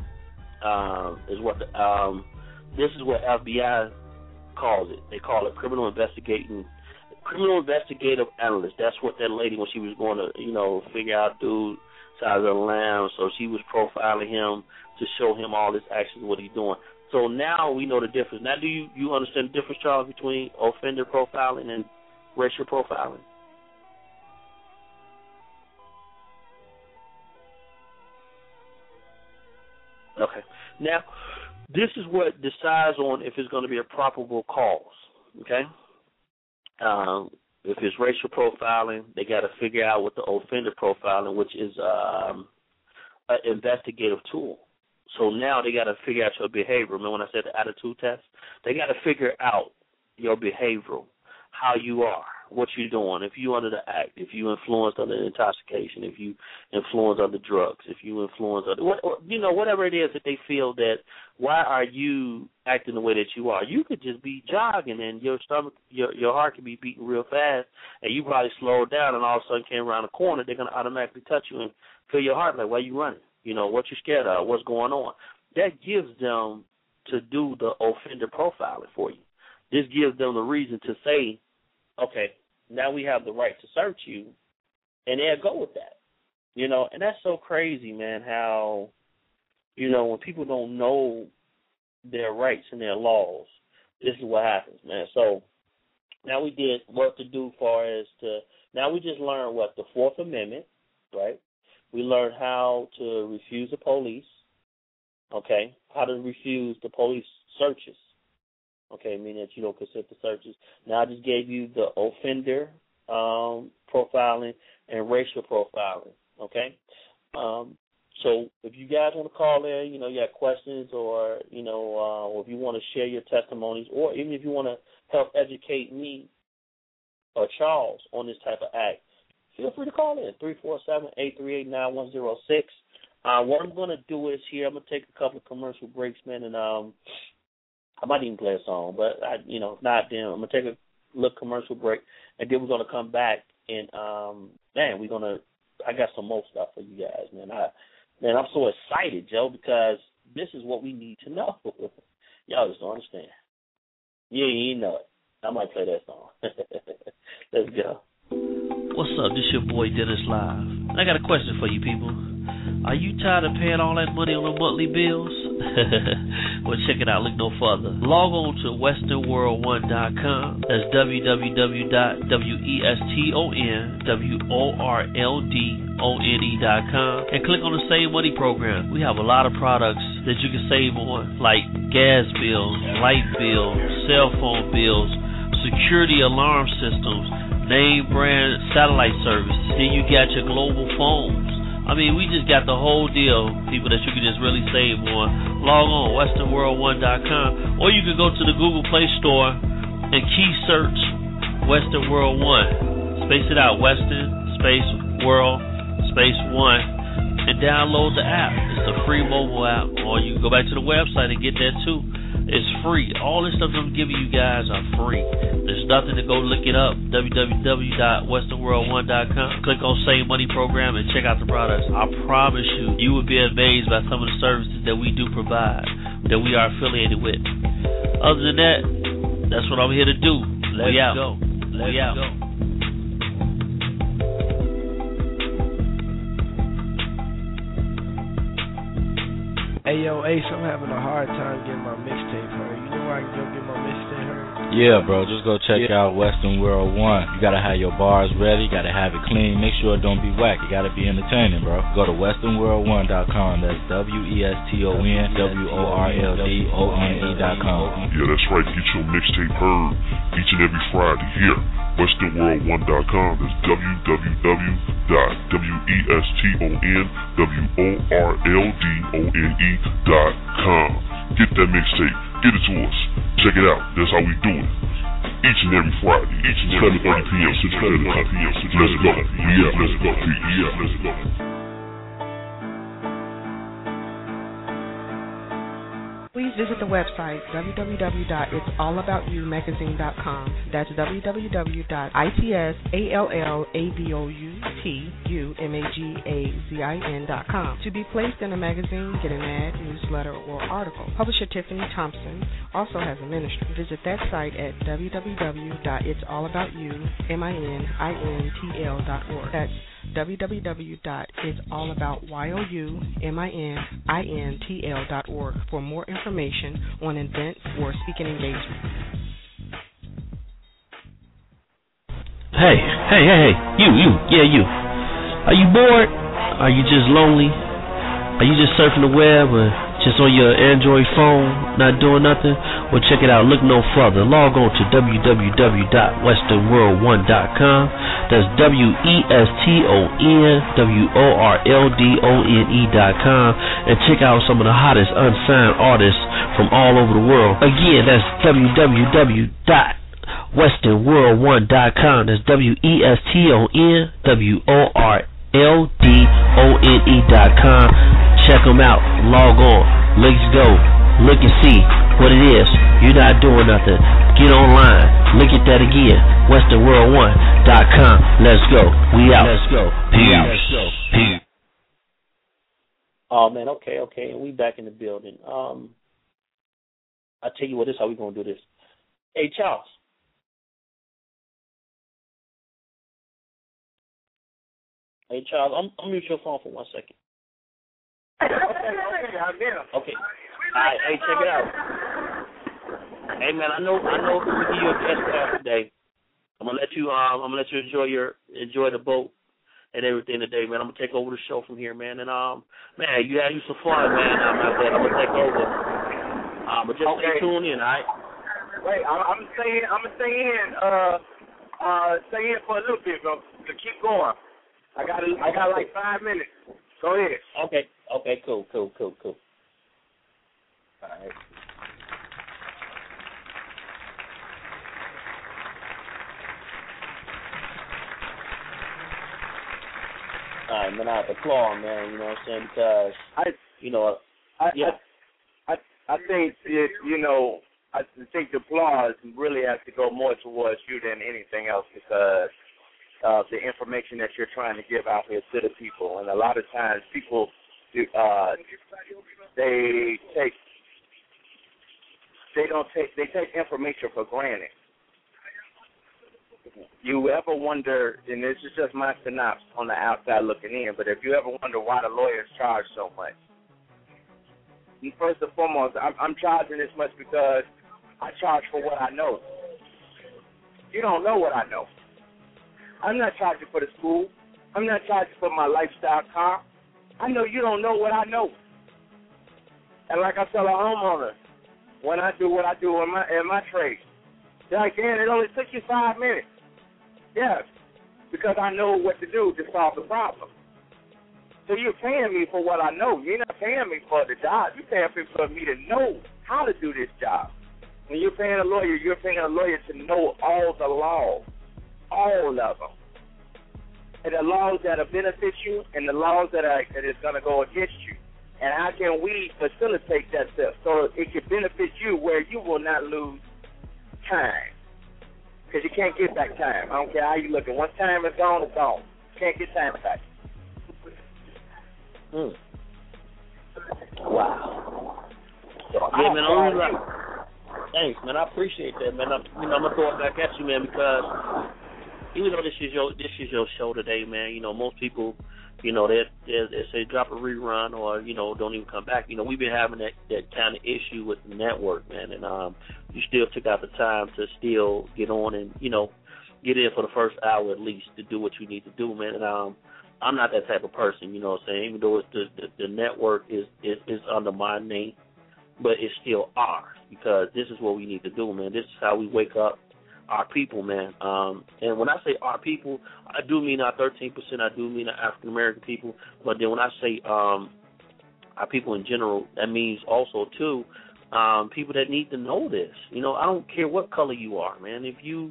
This is what FBI calls it. They call it criminal investigative analyst. That's what that lady, when she was going to, figure out dude Silence of the Lamb, so she was profiling him to show him all his actions, what he's doing. So now we know the difference. Now, do you understand the difference, Charles, between offender profiling and racial profiling? Okay. Now, this is what decides on if it's going to be a probable cause, okay? If it's racial profiling, they got to figure out what the offender profiling, which is an investigative tool. So now they got to figure out your behavior. Remember when I said the attitude test? They got to figure out your behavioral, how you are, what you're doing, if you under the act, if you influenced under intoxication, if you influenced under drugs, if you influenced under, whatever it is that they feel that, why are you acting the way that you are? You could just be jogging and your stomach, your heart could be beating real fast, and you probably slowed down, and all of a sudden came around the corner, they're going to automatically touch you and feel your heart like, why are you running? What you're scared of, what's going on. That gives them to do the offender profiling for you. This gives them the reason to say, okay, now we have the right to search you, and they'll go with that. And that's so crazy, man, how, when people don't know their rights and their laws, this is what happens, man. So now we did what to do now we just learned the Fourth Amendment, right? We learned how to refuse the police, okay, how to refuse the police searches, okay, meaning that you don't consent to searches. Now I just gave you the offender profiling and racial profiling, okay? So if you guys want to call in, you got questions or, or if you want to share your testimonies, or even if you want to help educate me or Charles on this type of act, feel free to call in, 347-838-9106. What I'm going to do is here, I'm going to take a couple of commercial breaks, man, and I might even play a song, but, if not, then I'm going to take a little commercial break, and then we're going to come back, and, I got some more stuff for you guys, man. I'm so excited, Joe, because this is what we need to know. Y'all just don't understand. Yeah, you know it. I might play that song. Let's go. What's up? This your boy Dennis Live. I got a question for you people. Are you tired of paying all that money on the monthly bills? Well, check it out. Look no further. Log on to westernworld1.com. That's www.westernworldone.com, and click on the Save Money program. We have a lot of products that you can save on, like gas bills, light bills, cell phone bills, security alarm systems, name brand satellite service. Then you got your global phones. I mean, we just got the whole deal, people, that you can just really save on. Log on, westernworld1.com, or you can go to the Google Play Store and key search Western World 1. Space it out, Western, space, World, space 1, and download the app. It's a free mobile app, or you can go back to the website and get that too. It's free. All this stuff I'm giving you guys are free. There's nothing to go look it up. www.westernworld1.com. Click on Save Money Program and check out the products. I promise you will be amazed by some of the services that we do provide, that we are affiliated with. Other than that, that's what I'm here to do. Let's go. Ace, I'm having a hard time getting my mixtape heard. You know where I can go get my mixtape heard? Yeah, bro, just go check out Western World 1. You gotta have your bars ready, you gotta have it clean. Make sure it don't be whack. You gotta be entertaining, bro. Go to westernworld1.com. That's WESTONWORLDONE.com. Yeah, that's right. Get your mixtape heard each and every Friday here. westernworld1.com. That's www.westernworldone.com. Get that mixtape. Get it to us. Check it out. That's how we do it. Each and every Friday. 7:30 p.m. Central Standard Time. Let's go. Yeah, let's go. Yeah, let's go. Please visit the website www.it'sallaboutyoumagazine.com. That's www.itsallaboutyoumagazine.com. To be placed in a magazine, get an ad, newsletter, or article. Publisher Tiffany Thompson also has a ministry. Visit that site at www.it'sallaboutyoumintl.org. That's www.it'sallaboutyoumintl.org for more information on events or speaking engagements. Hey, you. Are you bored? Are you just lonely? Are you just surfing the web or just on your Android phone, not doing nothing? Well, check it out. Look no further. Log on to www.westernworld1.com. That's WESTONWORLDONE.com, and check out some of the hottest unsigned artists from all over the world. Again, that's www.westernworld1.com. That's WESTONWORLDONE.com. Check them out. Log on. Let's go. Look and see what it is. You're not doing nothing. Get online. Look at that again. WesternWorld1.com. Let's go. We out. Let's go. Peace. Oh man, okay. And we back in the building. I tell you what, this is how we gonna do this. Hey Charles. Hey Charles, I'm mute your phone for 1 second. Okay. All right, hey, check it out. Hey man, I know we give you a guest pass today. I'm gonna let you enjoy the boat and everything today, man. I'm gonna take over the show from here, man. And man, you had some fun, man. I'm gonna take over. But just stay tuned in, all right? Wait, I'm gonna stay in for a little bit, bro. To keep going. I got like 5 minutes. Go ahead. Okay, cool. All right. All right, man, I have to applaud, man, you know what I'm saying, because, I think, I think the applause really has to go more towards you than anything else because of the information that you're trying to give out here to the people. And a lot of times people, they take information for granted. You ever wonder, and this is just my synopsis on the outside looking in, but if you ever wonder why the lawyers charge so much, first and foremost, I'm charging this much because I charge for what I know. You don't know what I know. I'm not charging for the school. I'm not charging for my lifestyle car. I know you don't know what I know. And like I tell a homeowner, when I do what I do in my trade, they're like, Dan, it only took you 5 minutes. Yes, because I know what to do to solve the problem. So you're paying me for what I know. You're not paying me for the job. You're paying me for me to know how to do this job. When you're paying a lawyer, you're paying a lawyer to know all the laws, all of them. And the laws that benefit you and the laws that is going to go against you. And how can we facilitate that step so it can benefit you where you will not lose time? Because you can't get back time. I don't care how you look. Once time is gone, it's gone. You can't get time back. Wow. Yeah, man, thanks, man. I appreciate that, man. I'm gonna throw it back at you, man, because even though this is your show today, man, most people You know, they say drop a rerun or, you know, don't even come back. You know, we've been having that kind of issue with the network, man. And you still took out the time to still get on and, you know, get in for the first hour at least to do what you need to do, man. And I'm not that type of person, you know what I'm saying? Even though it's the network is under my name, but it's still ours because this is what we need to do, man. This is how we wake up our people, man. And when I say our people, I do mean our 13%. I do mean our African American people. But then when I say our people in general, that means also too people that need to know this. You know, I don't care what color you are, man. If you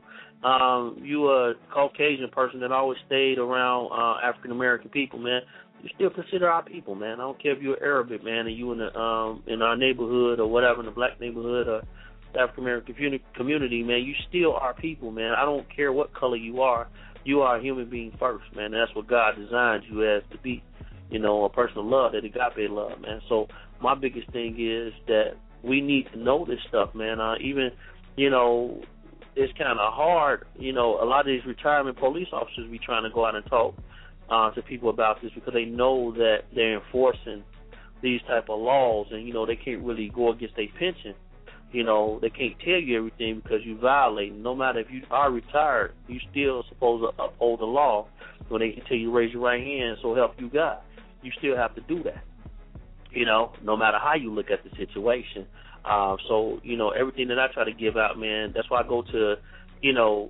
a Caucasian person that always stayed around African American people, man, you still consider our people, man. I don't care if you're Arabic, man, and you in our neighborhood or whatever, in the black neighborhood or African American community, man, you still are people, man. I don't care what color you are. You are a human being first, man. And that's what God designed you as to be, you know, a person of love, that agape love, man. So my biggest thing is that we need to know this stuff, man. Even, you know, it's kind of hard, you know, a lot of these retirement police officers be trying to go out and talk to people about this because they know that they're enforcing these type of laws and, you know, they can't really go against their pension. You know, they can't tell you everything because you violate. No matter if you are retired, you still supposed to uphold the law. When they can tell you raise your right hand, so help you God. You still have to do that. You know, no matter how you look at the situation. So, you know, everything that I try to give out, man, that's why I go to, you know,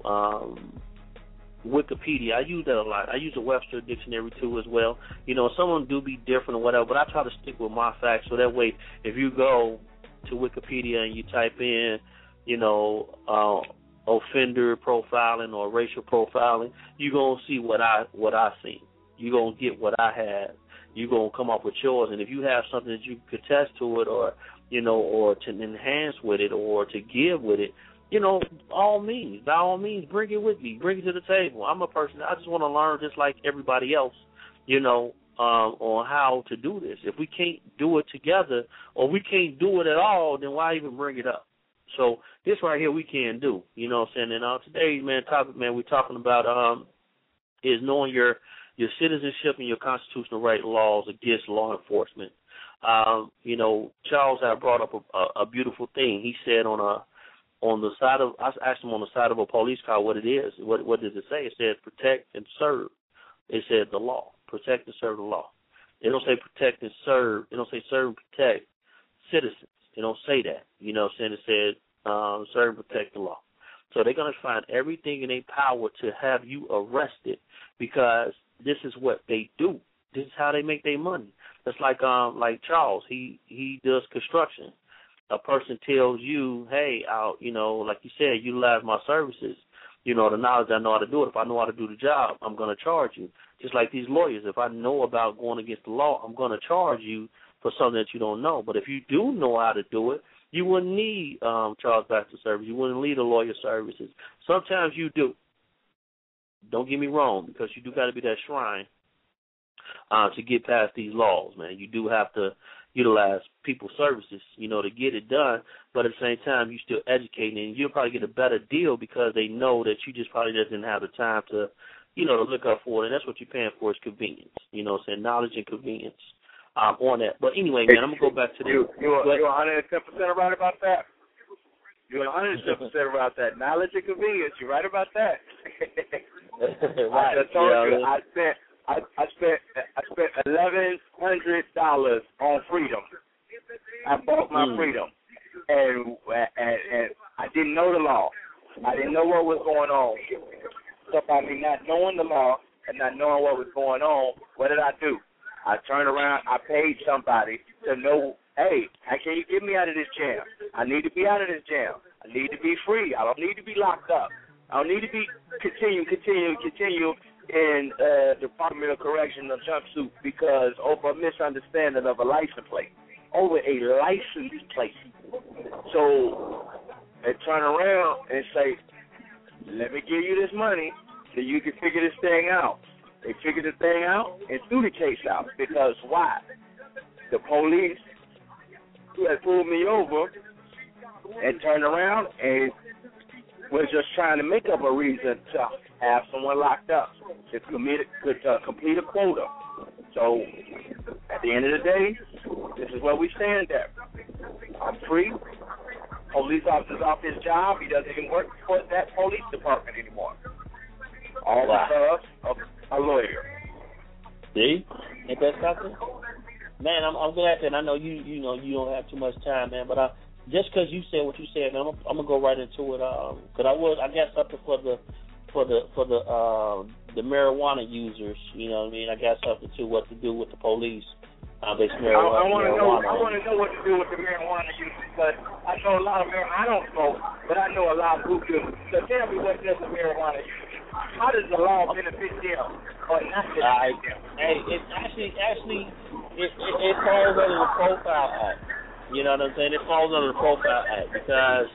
Wikipedia. I use that a lot. I use a Webster dictionary too as well. You know, some of them do be different or whatever, but I try to stick with my facts so that way if you go to Wikipedia and you type in, you know, offender profiling or racial profiling, you're going to see what I see. You're going to get what I have. You're going to come up with yours. And if you have something that you could attest to it or, you know, or to enhance with it or to give with it, you know, by all means, bring it with me. Bring it to the table. I'm a person, I just want to learn just like everybody else, you know, on how to do this. If we can't do it together or we can't do it at all, then why even bring it up? So this right here we can do, you know what I'm saying? And today's topic, we're talking about is knowing your citizenship and your constitutional right laws against law enforcement. You know, Charles had brought up a beautiful thing. He said on the side of, I asked him on the side of a police car what it is. What does it say? It said protect and serve. It said the law. Protect and serve the law. It don't say protect and serve. It don't say serve and protect citizens. It don't say that. You know what I'm saying? It said serve and protect the law. So they're going to find everything in their power to have you arrested because this is what they do. This is how they make their money. It's like Charles. He does construction. A person tells you, hey, you know, like you said, utilize my services. You know, the knowledge I know how to do it. If I know how to do the job, I'm going to charge you. Just like these lawyers, if I know about going against the law, I'm going to charge you for something that you don't know. But if you do know how to do it, you wouldn't need Charles Baxter service. You wouldn't need a lawyer services. Sometimes you do. Don't get me wrong, because you do got to be that shrine to get past these laws, man. You do have to utilize people's services, you know, to get it done. But at the same time, you're still educating, and you'll probably get a better deal because they know that you just probably didn't have the time to, you know, to look up for it. And that's what you're paying for is convenience, you know what I'm saying, knowledge and convenience on that. But anyway, man, I'm going to go back to the... You're 110% right about that. You're 110% about that. Knowledge and convenience, you're right about that. Right. I told you, I spent $1,100 on freedom. I bought my freedom, and I didn't know the law. I didn't know what was going on. So by me not knowing the law and not knowing what was going on, what did I do? I turned around. I paid somebody to know, hey, how can you get me out of this jam? I need to be out of this jam. I need to be free. I don't need to be locked up. I don't need to be continue in Department of Correctional jumpsuit because over a misunderstanding of a license plate. Over a license plate. So they turn around and say, let me give you this money so you can figure this thing out. They figured the thing out and threw the case out. Because why? The police who had pulled me over and turned around and was just trying to make up a reason to have someone locked up to complete a quota. So at the end of the day, this is where we stand at. I'm free. Police officer's off his job. He doesn't even work for that police department anymore. All because of a lawyer. See? Ain't that something? Man, I'm glad that I know you don't have too much time, man. But just because you said what you said, man, I'm gonna go right into it. Because I got something for the marijuana users. You know what I mean? I got something to what to do with the police. I want to know what to do with the marijuana users, because I know a lot of marijuana. I don't smoke, but I know a lot of who do. So tell me, what does the marijuana use? How does the law benefit them or not benefit them? Hey, it's actually it falls under the Profile Act. You know what I'm saying? It falls under the Profile Act because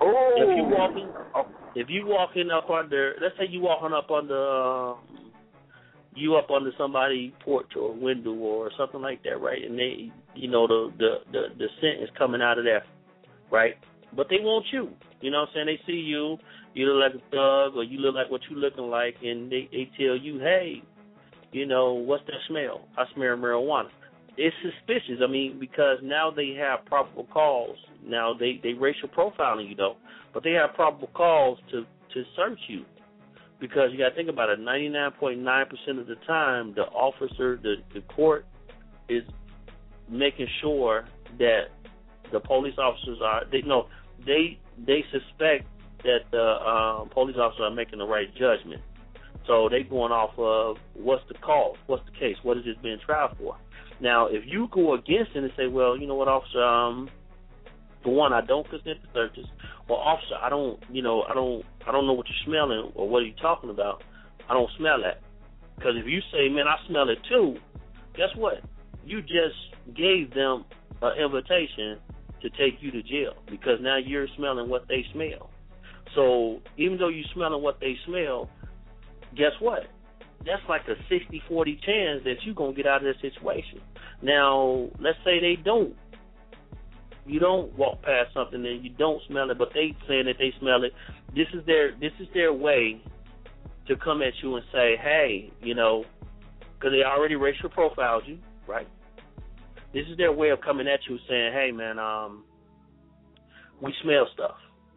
if you walking up under, let's say you walking up under somebody's porch or window or something like that, right? And they, the scent is coming out of there, right? But they want you. You know what I'm saying? They see you, you look like a thug, or you look like what you looking like, and they tell you, hey, what's that smell? I smell marijuana. It's suspicious. I mean, because now they have probable cause. Now they racial profiling you, though, but they have probable cause to search you. Because you got to think about it, 99.9% of the time, the officer, the court is making sure that the police officers they suspect that the police officers are making the right judgment. So they going off of what's the cause, what's the case, what is this being tried for. Now, if you go against it and say, well, you know what, officer, for one, I don't consent to searches. Well, officer, I don't know what you're smelling or what are you talking about. I don't smell that. Because if you say, man, I smell it too, guess what? You just gave them an invitation to take you to jail because now you're smelling what they smell. So even though you're smelling what they smell, guess what? That's like a 60-40 chance that you're going to get out of that situation. Now, let's say they don't. You don't walk past something and you don't smell it, but they saying that they smell it. This is their way to come at you and say, hey, because they already racial profiled you, right? This is their way of coming at you saying, hey, man, we smell stuff.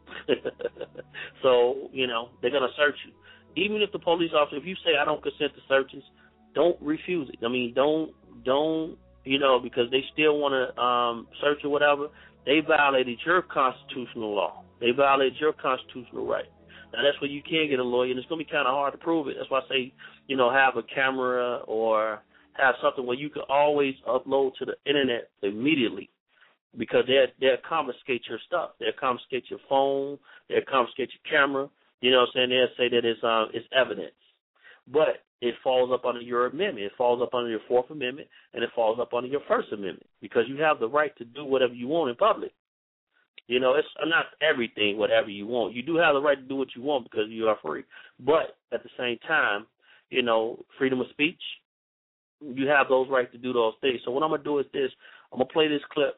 So, they're going to search you. Even if the police officer, if you say I don't consent to searches, don't refuse it. I mean, don't because they still want to search or whatever. They violated your constitutional law. They violated your constitutional right. Now, that's where you can get a lawyer, and it's going to be kind of hard to prove it. That's why I say, have a camera or have something where you can always upload to the internet immediately because they'll confiscate your stuff. They'll confiscate your phone. They'll confiscate your camera. You know what I'm saying? They'll say that it's evidence. But it falls up under your amendment. It falls up under your Fourth Amendment, and it falls up under your First Amendment because you have the right to do whatever you want in public. It's not everything, whatever you want. You do have the right to do what you want because you are free. But at the same time, freedom of speech, you have those rights to do those things. So what I'm going to do is this. I'm going to play this clip,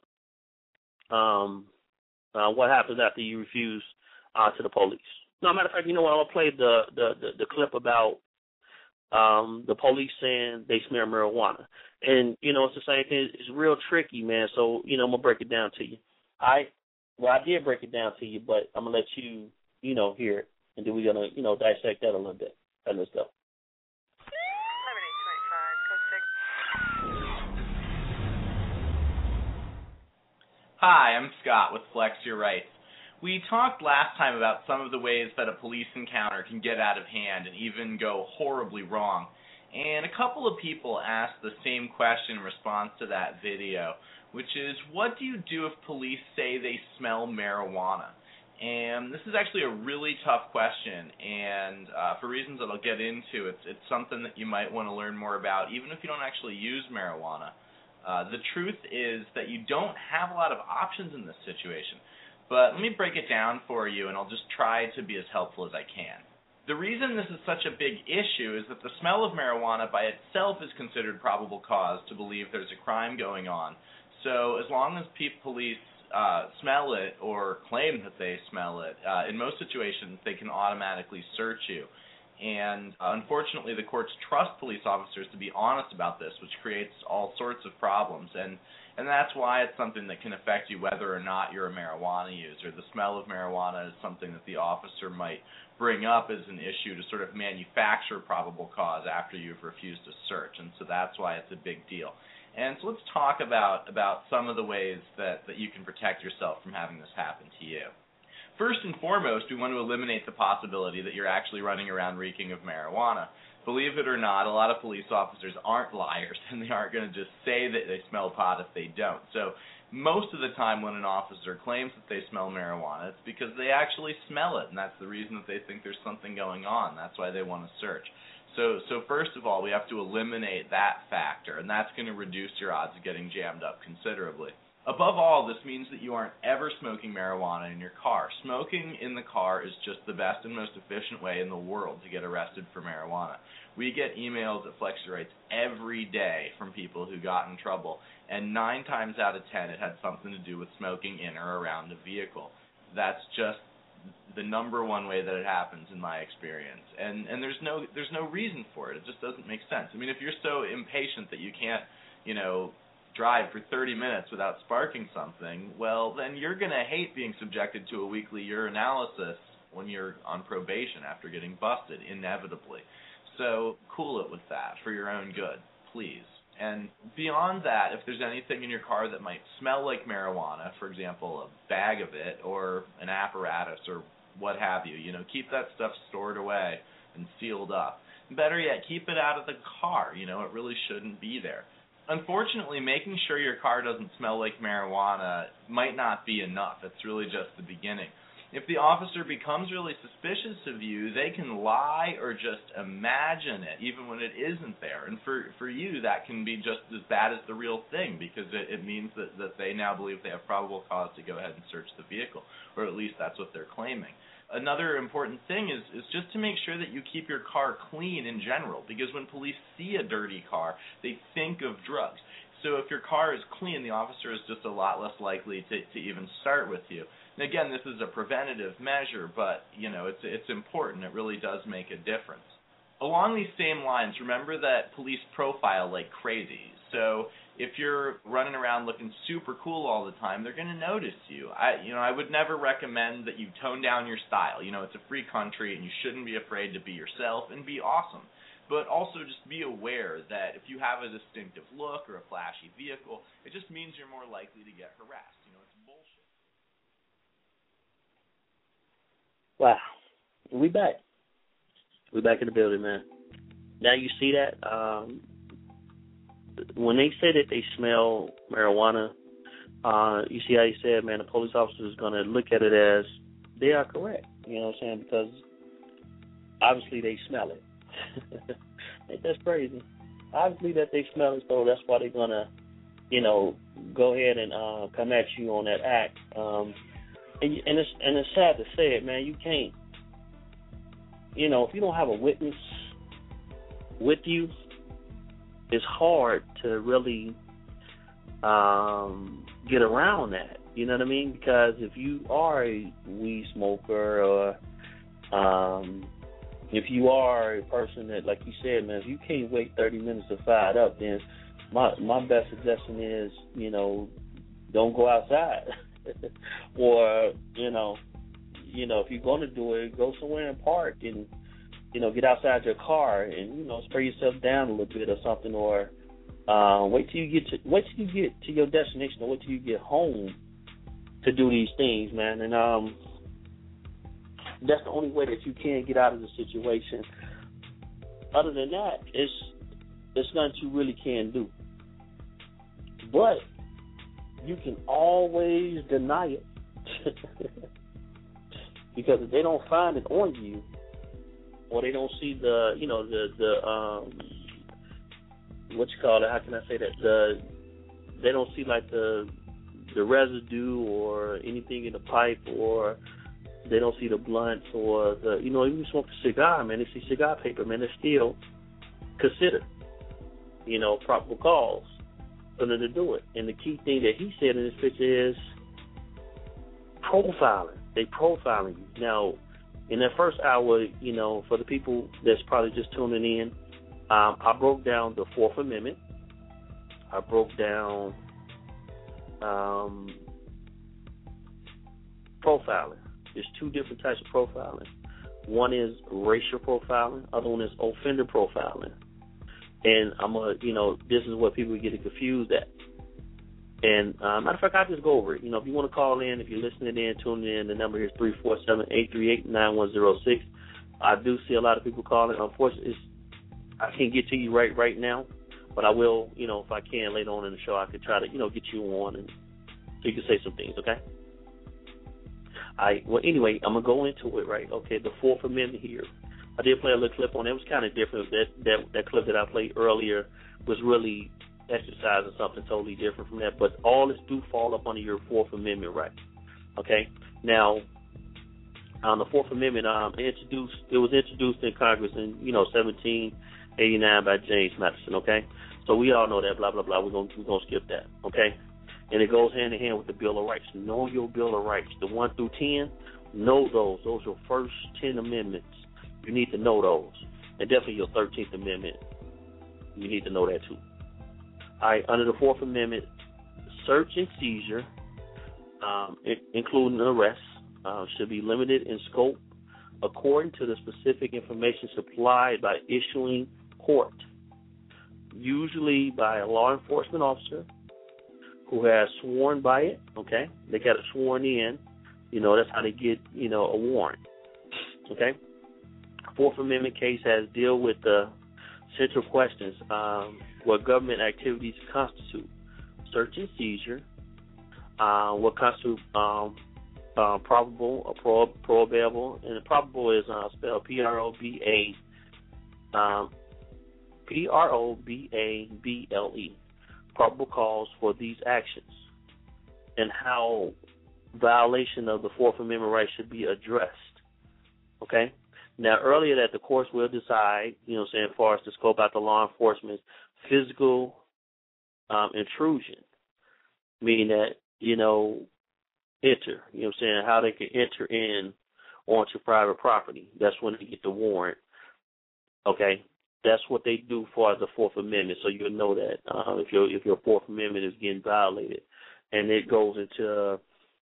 what happens after you refuse to the police. No, matter of fact, you know what? I'm going to play the clip about the police saying they smell marijuana. And, it's the same thing. It's real tricky, man. So, I'm going to break it down to you. All right? Well, I did break it down to you, but I'm going to let you, hear it. And then we're going to, dissect that a little bit. And let's go. Hi, I'm Scott with Flex Your Rights. We talked last time about some of the ways that a police encounter can get out of hand and even go horribly wrong. And a couple of people asked the same question in response to that video, which is, what do you do if police say they smell marijuana? And this is actually a really tough question, and for reasons that I'll get into, it's something that you might want to learn more about, even if you don't actually use marijuana. The truth is that you don't have a lot of options in this situation. But let me break it down for you, and I'll just try to be as helpful as I can. The reason this is such a big issue is that the smell of marijuana by itself is considered probable cause to believe there's a crime going on. So as long as police smell it or claim that they smell it, in most situations they can automatically search you. And unfortunately, the courts trust police officers to be honest about this, which creates all sorts of problems. And that's why it's something that can affect you whether or not you're a marijuana user. The smell of marijuana is something that the officer might bring up as an issue to sort of manufacture probable cause after you've refused to search. And so that's why it's a big deal. And so let's talk about some of the ways that you can protect yourself from having this happen to you. First and foremost, we want to eliminate the possibility that you're actually running around reeking of marijuana. Believe it or not, a lot of police officers aren't liars, and they aren't going to just say that they smell pot if they don't. So most of the time when an officer claims that they smell marijuana, it's because they actually smell it, and that's the reason that they think there's something going on. That's why they want to search. So first of all, we have to eliminate that factor, and that's going to reduce your odds of getting jammed up considerably. Above all, this means that you aren't ever smoking marijuana in your car. Smoking in the car is just the best and most efficient way in the world to get arrested for marijuana. We get emails at Flex Your Rights every day from people who got in trouble, and 9 times out of 10 it had something to do with smoking in or around a vehicle. That's just the number one way that it happens in my experience. And there's no reason for it. It just doesn't make sense. I mean, if you're so impatient that you can't, drive for 30 minutes without sparking something, well, then you're going to hate being subjected to a weekly urinalysis when you're on probation after getting busted, inevitably. So cool it with that for your own good, please. And beyond that, if there's anything in your car that might smell like marijuana, for example, a bag of it or an apparatus or what have you, keep that stuff stored away and sealed up. Better yet, keep it out of the car. It really shouldn't be there. Unfortunately, making sure your car doesn't smell like marijuana might not be enough. It's really just the beginning. If the officer becomes really suspicious of you, they can lie or just imagine it, even when it isn't there. And for you, that can be just as bad as the real thing, because it means that they now believe they have probable cause to go ahead and search the vehicle, or at least that's what they're claiming. Another important thing is just to make sure that you keep your car clean in general, because when police see a dirty car, they think of drugs. So if your car is clean, the officer is just a lot less likely to even start with you. And again, this is a preventative measure, but it's important. It really does make a difference. Along these same lines, remember that police profile like crazy. So if you're running around looking super cool all the time, they're going to notice you. I would never recommend that you tone down your style. It's a free country, and you shouldn't be afraid to be yourself and be awesome. But also just be aware that if you have a distinctive look or a flashy vehicle, it just means you're more likely to get harassed. It's bullshit. Wow. We back. We back in the building, man. Now you see that? When they say that they smell marijuana, you see how you said, man, the police officer is going to look at it as they are correct. You know what I'm saying? Because obviously they smell it. That's crazy. Obviously that they smell it, so that's why they're going to, go ahead and come at you on that act. And it's sad to say it, man. You can't, if you don't have a witness with you, it's hard to really get around that. You know what I mean? Because if you are a weed smoker or if you are a person that, like you said, man, if you can't wait 30 minutes to fire it up, then my best suggestion is, don't go outside. Or, if you're going to do it, go somewhere and park and, get outside your car and, spray yourself down a little bit or something, or wait till you get to your destination, or wait till you get home to do these things, man. And that's the only way that you can get out of the situation. Other than that, it's nothing you really can do. But you can always deny it. Because if they don't find it on you, or they don't see the what you call it? How can I say that? They don't see like the residue or anything in the pipe, or they don't see the blunts or the you smoke a cigar, man. They see cigar paper, man. They still consider probable cause for them to do it. And the key thing that he said in this picture is profiling. They profiling you. Now, in that first hour, you know, for the people that's probably just tuning in, I broke down the Fourth Amendment. I broke down profiling. There's two different types of profiling. One is racial profiling. Other one is offender profiling. And this is what people get confused at. And matter of fact, I'll just go over it. You know, if you want to call in, if you're listening in, tuning in, the number here is 347-838-9106. I do see a lot of people calling. Unfortunately, I can't get to you right now, but I will, you know, if I can later on in the show, I could try to, you know, get you on and so you can say some things, okay? Well, anyway, I'm going to go into it, right? Okay, the Fourth Amendment here. I did play a little clip on it. It was kind of different. That clip that I played earlier was really exercising something totally different from that. But all this do fall up under your Fourth Amendment right. Okay? Now, the Fourth Amendment, it was introduced in Congress in, 1789 by James Madison, okay? So we all know that, blah, blah, blah. We're gonna skip that, okay? And it goes hand in hand with the Bill of Rights. Know your Bill of Rights. The 1 through 10, know those. Those are your first 10 amendments. You need to know those. And definitely your 13th Amendment. You need to know that too. All right, under the Fourth Amendment, search and seizure, including arrest, should be limited in scope according to the specific information supplied by issuing court, usually by a law enforcement officer who has sworn by it, okay? They got it sworn in. That's how they get, a warrant, okay? Fourth Amendment case has deal with the central questions, what government activities constitute. Search and seizure, what constitutes probable or probable, and the probable is spelled P-R-O-B-A-B-L-E. Probable cause for these actions, and how violation of the Fourth Amendment right should be addressed. Okay? Now, earlier that the courts will decide, as far as the scope out the law enforcement's physical intrusion, meaning that, enter, how they can enter in onto private property. That's when they get the warrant. Okay? That's what they do for the Fourth Amendment, so you'll know that if your Fourth Amendment is getting violated, and it goes into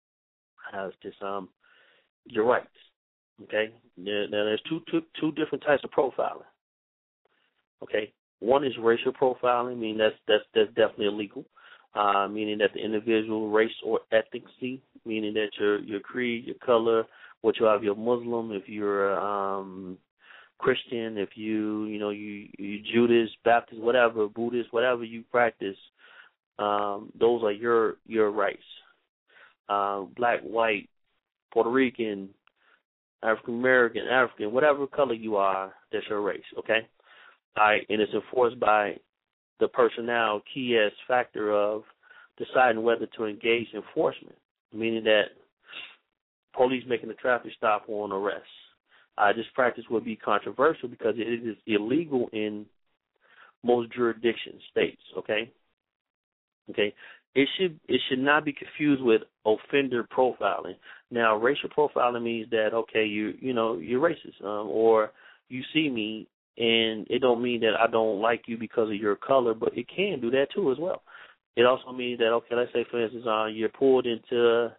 your rights. Okay, now there's two different types of profiling. Okay, one is racial profiling, meaning that's definitely illegal, meaning that the individual race or ethnicity, meaning that your creed, your color, what you have, you're Muslim, if you're Christian, if you Judas, Baptist, whatever, Buddhist, whatever you practice, those are your rights. Black, white, Puerto Rican, African American, African, whatever color you are, that's your race, okay? All right, and it's enforced by the personnel key as factor of deciding whether to engage enforcement, meaning that police making a traffic stop or an arrest. This practice would be controversial because it is illegal in most jurisdictions, states, okay? Okay. It should not be confused with offender profiling. Now, racial profiling means that, okay, you're racist, or you see me, and it don't mean that I don't like you because of your color, but it can do that too as well. It also means that, okay, let's say, for instance, you're pulled into,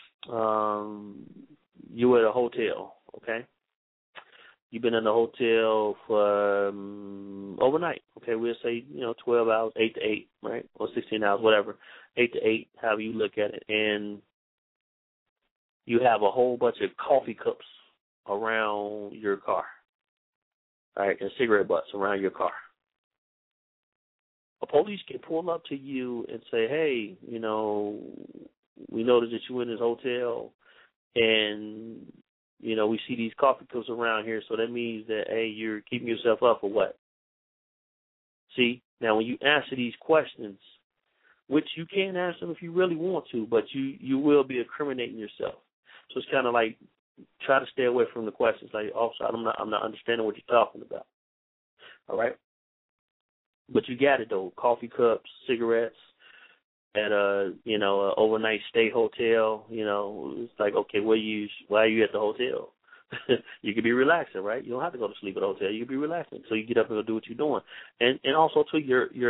you at a hotel, okay? You've been in the hotel for overnight. Okay, we'll say, 12 hours, 8 to 8, right? Or 16 hours, whatever. 8 to 8, however you look at it. And you have a whole bunch of coffee cups around your car, right? And cigarette butts around your car. A police can pull up to you and say, hey, we noticed that you were in this hotel and we see these coffee cups around here, so that means that, hey, you're keeping yourself up or what? See, now when you answer these questions, which you can answer them if you really want to, but you will be incriminating yourself. So it's kind of like try to stay away from the questions. Like, officer, I'm not understanding what you're talking about. All right? But you got it, though. Coffee cups, cigarettes, at a overnight stay hotel. It's like, okay, why are you at the hotel? You could be relaxing, right? You don't have to go to sleep at a hotel. You could be relaxing, so you get up and go do what you're doing, and also too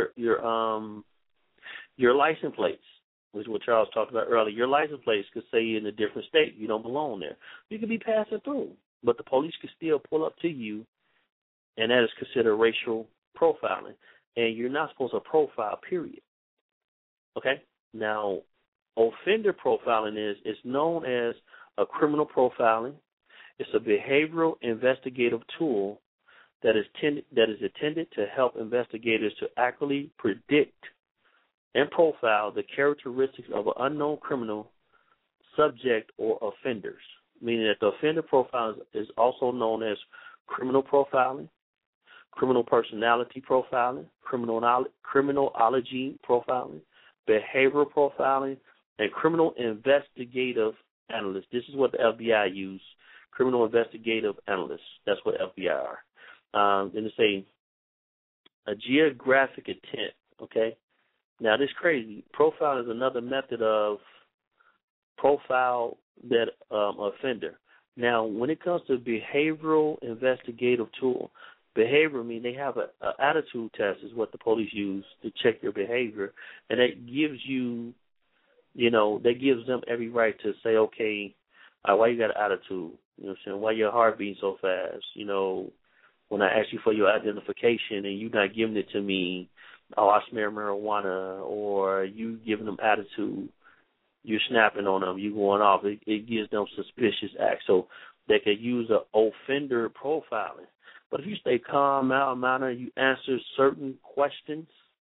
your license plates, which is what Charles talked about earlier. Your license plates could say you're in a different state. You don't belong there. You could be passing through, but the police could still pull up to you, and that is considered racial profiling. And you're not supposed to profile, period. Okay? Now, offender profiling is known as a criminal profiling. It's a behavioral investigative tool that is intended to help investigators to accurately predict and profile the characteristics of an unknown criminal subject or offenders, meaning that the offender profile is also known as criminal profiling, criminal personality profiling, criminology profiling, behavioral profiling, and criminal investigative analyst. This is what the FBI use, criminal investigative analysts. That's what FBI are. And they say a geographic intent, okay? Now, this is crazy. Profile is another method of profile that offender. Now, when it comes to behavioral investigative tool, behavior means they have an attitude test is what the police use to check your behavior, and that gives you, that gives them every right to say, okay, why you got an attitude? You know what I'm saying? Why your heart beating so fast? When I ask you for your identification and you not giving it to me, I smell marijuana, or you giving them attitude, you're snapping on them, you going off. It gives them suspicious acts. So they could use an offender profiling. But if you stay calm, mild mannered, you answer certain questions,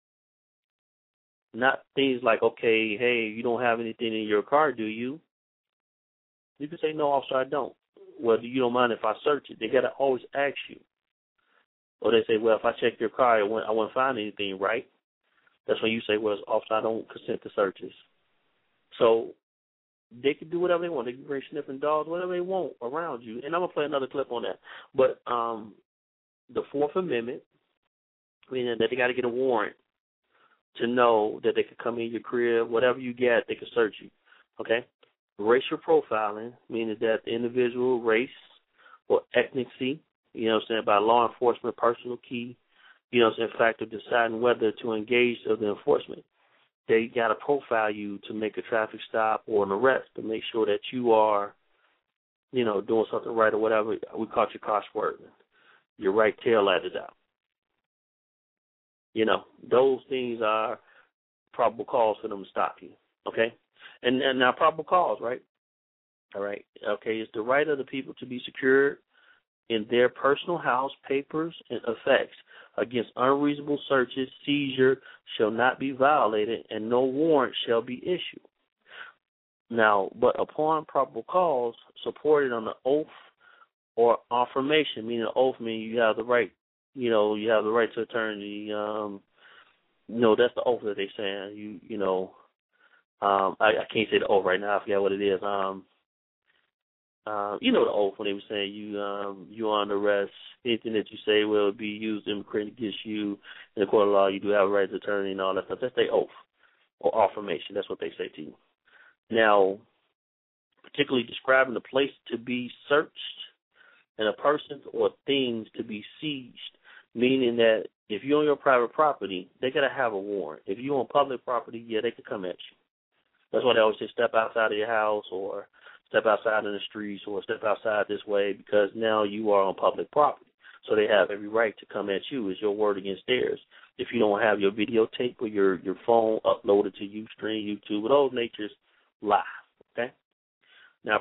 not things like, okay, hey, you don't have anything in your car, do you? You can say, no, officer, I don't. Well, you don't mind if I search it. They got to always ask you. Or they say, well, if I check your car, I won't find anything, right? That's when you say, well, officer, I don't consent to searches. So they can do whatever they want. They can bring sniffing dogs, whatever they want around you. And I'm going to play another clip on that. But the Fourth Amendment, meaning that they got to get a warrant to know that they could come in your crib, whatever you get, they can search you, okay? Racial profiling, meaning that the individual race or ethnicity, by law enforcement personal key, factor deciding whether to engage in the enforcement. They got to profile you to make a traffic stop or an arrest to make sure that you are, doing something right or whatever. We caught your car swerving. Your right tail light is out. Those things are probable cause for them to stop you, okay? And now probable cause, right? All right. Okay, it's the right of the people to be secured in their personal house, papers, and effects against unreasonable searches, seizure shall not be violated, and no warrant shall be issued. Now, but upon probable cause, supported on the oath or affirmation, meaning the oath means you have the right, you have the right to attorney. That's the oath that they saying. I can't say the oath right now. I forget what it is. The oath when they were saying you on arrest. Anything that you say will be used in against you in the court of law. You do have a right to attorney and all that stuff. That's their oath or affirmation. That's what they say to you. Now, particularly describing the place to be searched and a person or things to be seized, meaning that if you're on your private property, they got to have a warrant. If you're on public property, yeah, they can come at you. That's why they always say step outside of your house or step outside in the streets or step outside this way, because now you are on public property. So they have every right to come at you. It's your word against theirs. If you don't have your videotape or your phone uploaded to Ustream, YouTube, with those natures, live, okay? Now,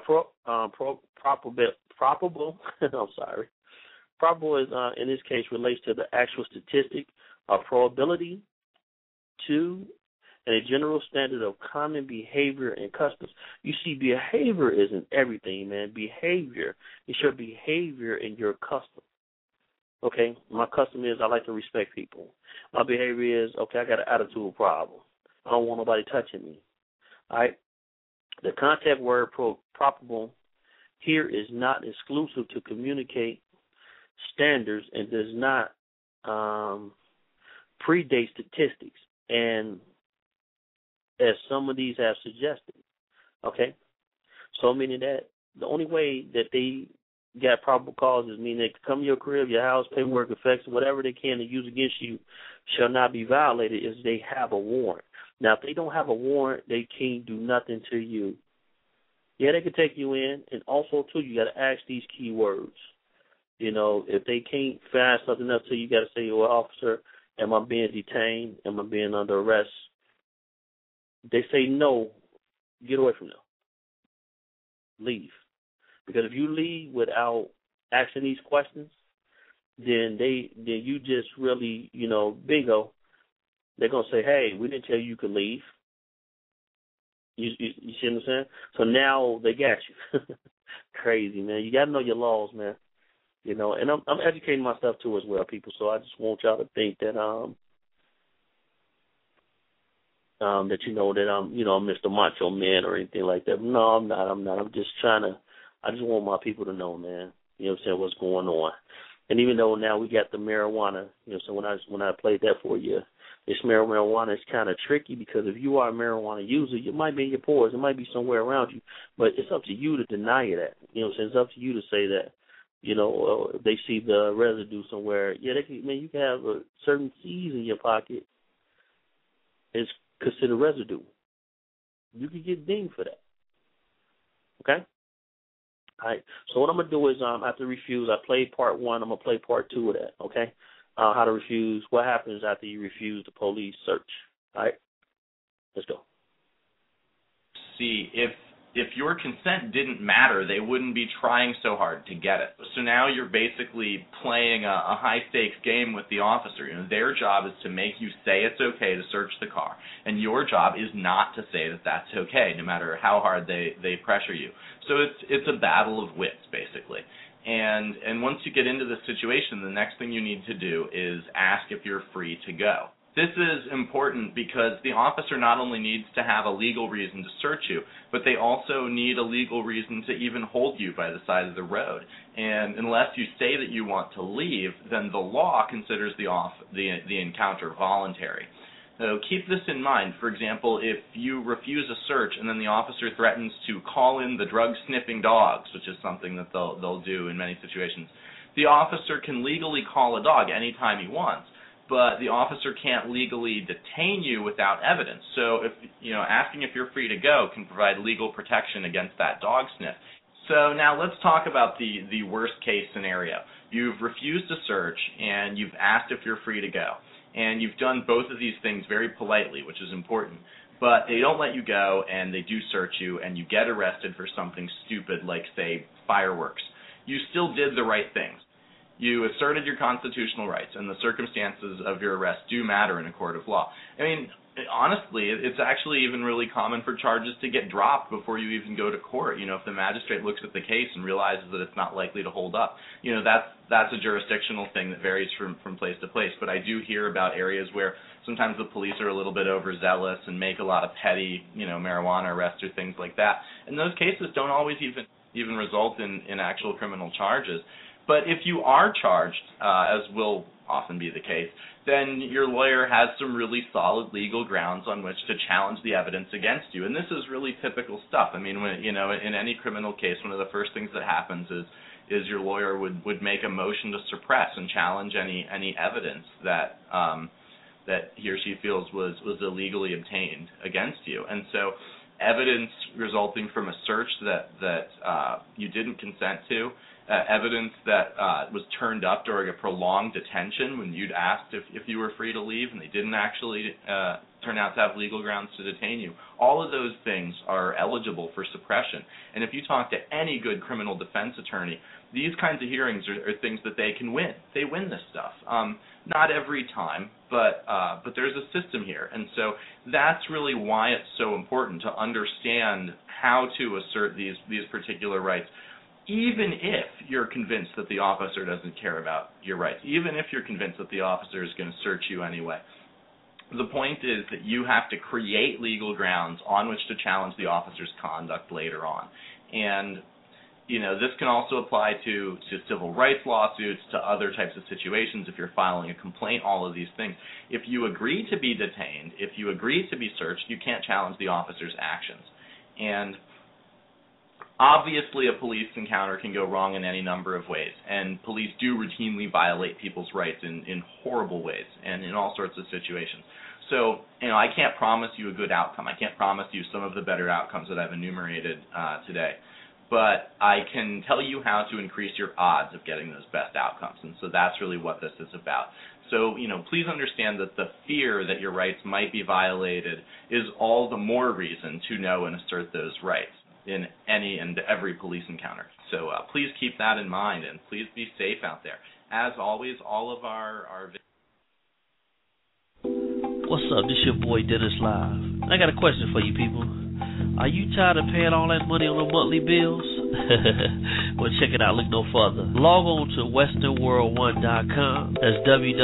probable, I'm sorry. Probable is, in this case, relates to the actual statistic of probability to and a general standard of common behavior and customs. You see, behavior isn't everything, man. Behavior is your behavior and your custom. Okay? My custom is I like to respect people. My behavior is, okay, I got an attitude problem. I don't want nobody touching me. All right? The contact word probable here is not exclusive to communicate standards and does not predate statistics. And as some of these have suggested. Okay? So meaning that the only way that they got probable cause is meaning they can come to your crib, your house, paperwork, effects, whatever they can to use against you shall not be violated is they have a warrant. Now, if they don't have a warrant, they can't do nothing to you. Yeah, they can take you in, and also, too, you got to ask these key words. You know, if they can't find something else to you, you got to say, well, officer, am I being detained? Am I being under arrest? They say no, get away from them. Leave. Because if you leave without asking these questions, then you just really, bingo. They're going to say, hey, we didn't tell you could leave. You see what I'm saying? So now they got you. Crazy, man. You got to know your laws, man. And I'm educating myself, too, as well, people. So I just want y'all to think that, that I'm Mr. Macho Man or anything like that. No, I'm not. I'm just I just want my people to know, man, what's going on. And even though now we got the marijuana, so when I played that for you, this marijuana is kind of tricky because if you are a marijuana user, it might be in your pores, it might be somewhere around you, but it's up to you to deny that. It's up to you to say that, if they see the residue somewhere, you can have a certain seeds in your pocket. It's considered residue. You could get dinged for that. Okay? All right. So what I'm going to do is after refuse, I played part 1. I'm going to play part 2 of that, okay? How to refuse, what happens after you refuse the police search. All right? Let's go. See, if your consent didn't matter, they wouldn't be trying so hard to get it. So now you're basically playing a high-stakes game with the officer. Their job is to make you say it's okay to search the car, and your job is not to say that that's okay, no matter how hard they pressure you. So it's a battle of wits, basically. And once you get into this situation, the next thing you need to do is ask if you're free to go. This is important because the officer not only needs to have a legal reason to search you, but they also need a legal reason to even hold you by the side of the road. And unless you say that you want to leave, then the law considers the encounter voluntary. So keep this in mind. For example, if you refuse a search and then the officer threatens to call in the drug-sniffing dogs, which is something that they'll do in many situations, the officer can legally call a dog anytime he wants, but the officer can't legally detain you without evidence. So if asking if you're free to go can provide legal protection against that dog sniff. So now let's talk about the worst case scenario. You've refused a search and you've asked if you're free to go. And you've done both of these things very politely, which is important. But they don't let you go, and they do search you, and you get arrested for something stupid like, say, fireworks. You still did the right things. You asserted your constitutional rights, and the circumstances of your arrest do matter in a court of law. I mean, honestly, it's actually even really common for charges to get dropped before you even go to court. If the magistrate looks at the case and realizes that it's not likely to hold up, that's a jurisdictional thing that varies from place to place. But I do hear about areas where sometimes the police are a little bit overzealous and make a lot of petty, marijuana arrests or things like that. And those cases don't always even result in actual criminal charges. But if you are charged, as will often be the case, then your lawyer has some really solid legal grounds on which to challenge the evidence against you. And this is really typical stuff. I mean, when, in any criminal case, one of the first things that happens is your lawyer would make a motion to suppress and challenge any evidence that he or she feels was illegally obtained against you. And so evidence resulting from a search that you didn't consent to, evidence that was turned up during a prolonged detention when you'd asked if you were free to leave and they didn't actually turn out to have legal grounds to detain you. All of those things are eligible for suppression. And if you talk to any good criminal defense attorney, these kinds of hearings are things that they can win. They win this stuff. Not every time, but there's a system here. And so that's really why it's so important to understand how to assert these particular rights. Even if you're convinced that the officer doesn't care about your rights, even if you're convinced that the officer is going to search you anyway, the point is that you have to create legal grounds on which to challenge the officer's conduct later on. And This can also apply to civil rights lawsuits, to other types of situations if you're filing a complaint, all of these things. If you agree to be detained, if you agree to be searched, you can't challenge the officer's actions. And obviously a police encounter can go wrong in any number of ways, and police do routinely violate people's rights in horrible ways and in all sorts of situations. So, I can't promise you a good outcome. I can't promise you some of the better outcomes that I've enumerated today. But I can tell you how to increase your odds of getting those best outcomes, and so that's really what this is about. So, please understand that the fear that your rights might be violated is all the more reason to know and assert those rights in any and every police encounter. So please keep that in mind, and please be safe out there. As always, all of our What's up? This your boy Dennis Live. I got a question for you people. Are you tired of paying all that money on the monthly bills? Well, check it out. Look no further. Log on to westernworld1.com. That's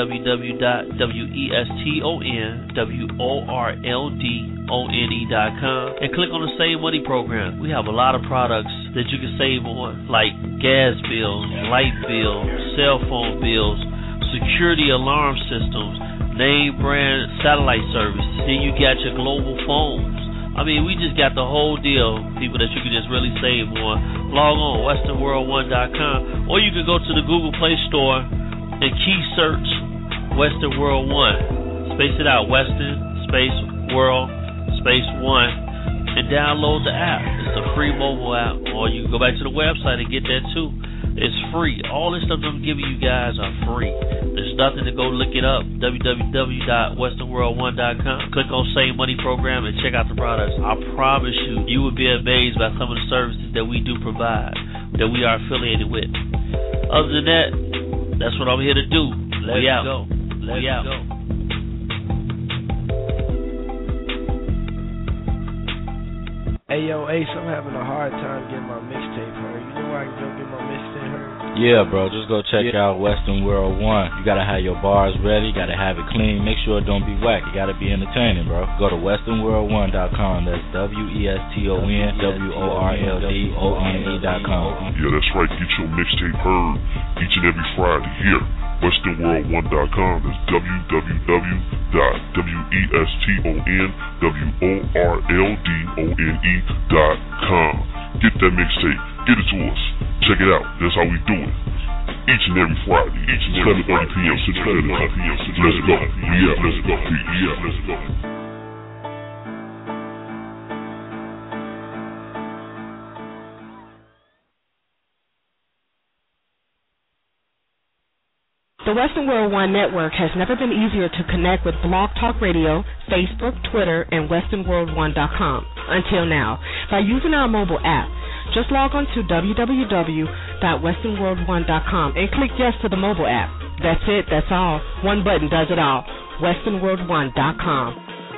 www.westernworldone.com and click on the Save Money program. We have a lot of products that you can save on, like gas bills, light bills, cell phone bills, security alarm systems, name brand satellite service. Then you got your global phones. We just got the whole deal, people, that you can just really save on. Log on, westernworld1.com, or you can go to the Google Play Store and key search Western World 1. Space it out, Western, space, World, space 1, and download the app. It's a free mobile app, or you can go back to the website and get that too. It's free. All this stuff I'm giving you guys are free. There's nothing to go look it up. www.westernworld1.com. Click on Save Money program and check out the products. I promise you will be amazed by some of the services that we do provide, that we are affiliated with. Other than that, that's what I'm here to do. Let's go. Let's go. Hey, yo, Ace, I'm having a hard time getting my mixtape heard. You know where I can go get my mixtape heard? Yeah, bro, just go check out Western World 1. You gotta have your bars ready, you gotta have it clean, make sure it don't be whack, you gotta be entertaining, bro. Go to westernworld1.com, that's WESTONWORLDONE.com. Yeah, that's right, get your mixtape heard each and every Friday here. westernworld1.com, that's www.westernworldone.com. Get that mixtape, get it to us, check it out, that's how we do it. Each and every Friday, 7:30 p.m. Central Standard Time. Let's go. Yeah, let's go. Yeah, let's go. The Western World One Network has never been easier to connect with Blog Talk Radio, Facebook, Twitter, and westernworld1.com until now by using our mobile app. Just log on to www.westernworld1.com and click yes to the mobile app. That's it. That's all. One button does it all. westernworld1.com.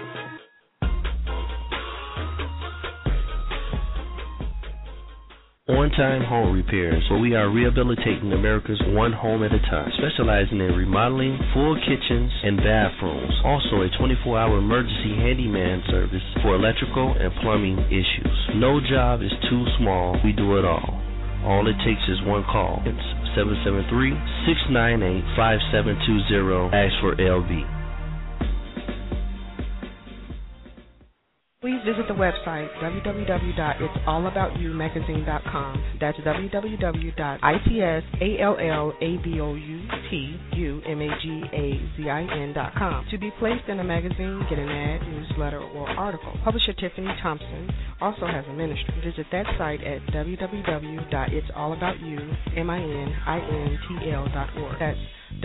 On-Time Home Repairs, where we are rehabilitating America's one home at a time, specializing in remodeling full kitchens and bathrooms. Also a 24-hour emergency handyman service for electrical and plumbing issues. No job is too small. We do it all. All it takes is one call. It's 773-698-5720. Ask for LB. Please visit the website www.it'sallaboutyoumagazine.com. That's www.itsallaboutyoumagazine.com. To be placed in a magazine, get an ad, newsletter, or article. Publisher Tiffany Thompson also has a ministry. Visit that site at www.it'sallaboutyoumintl.org. That's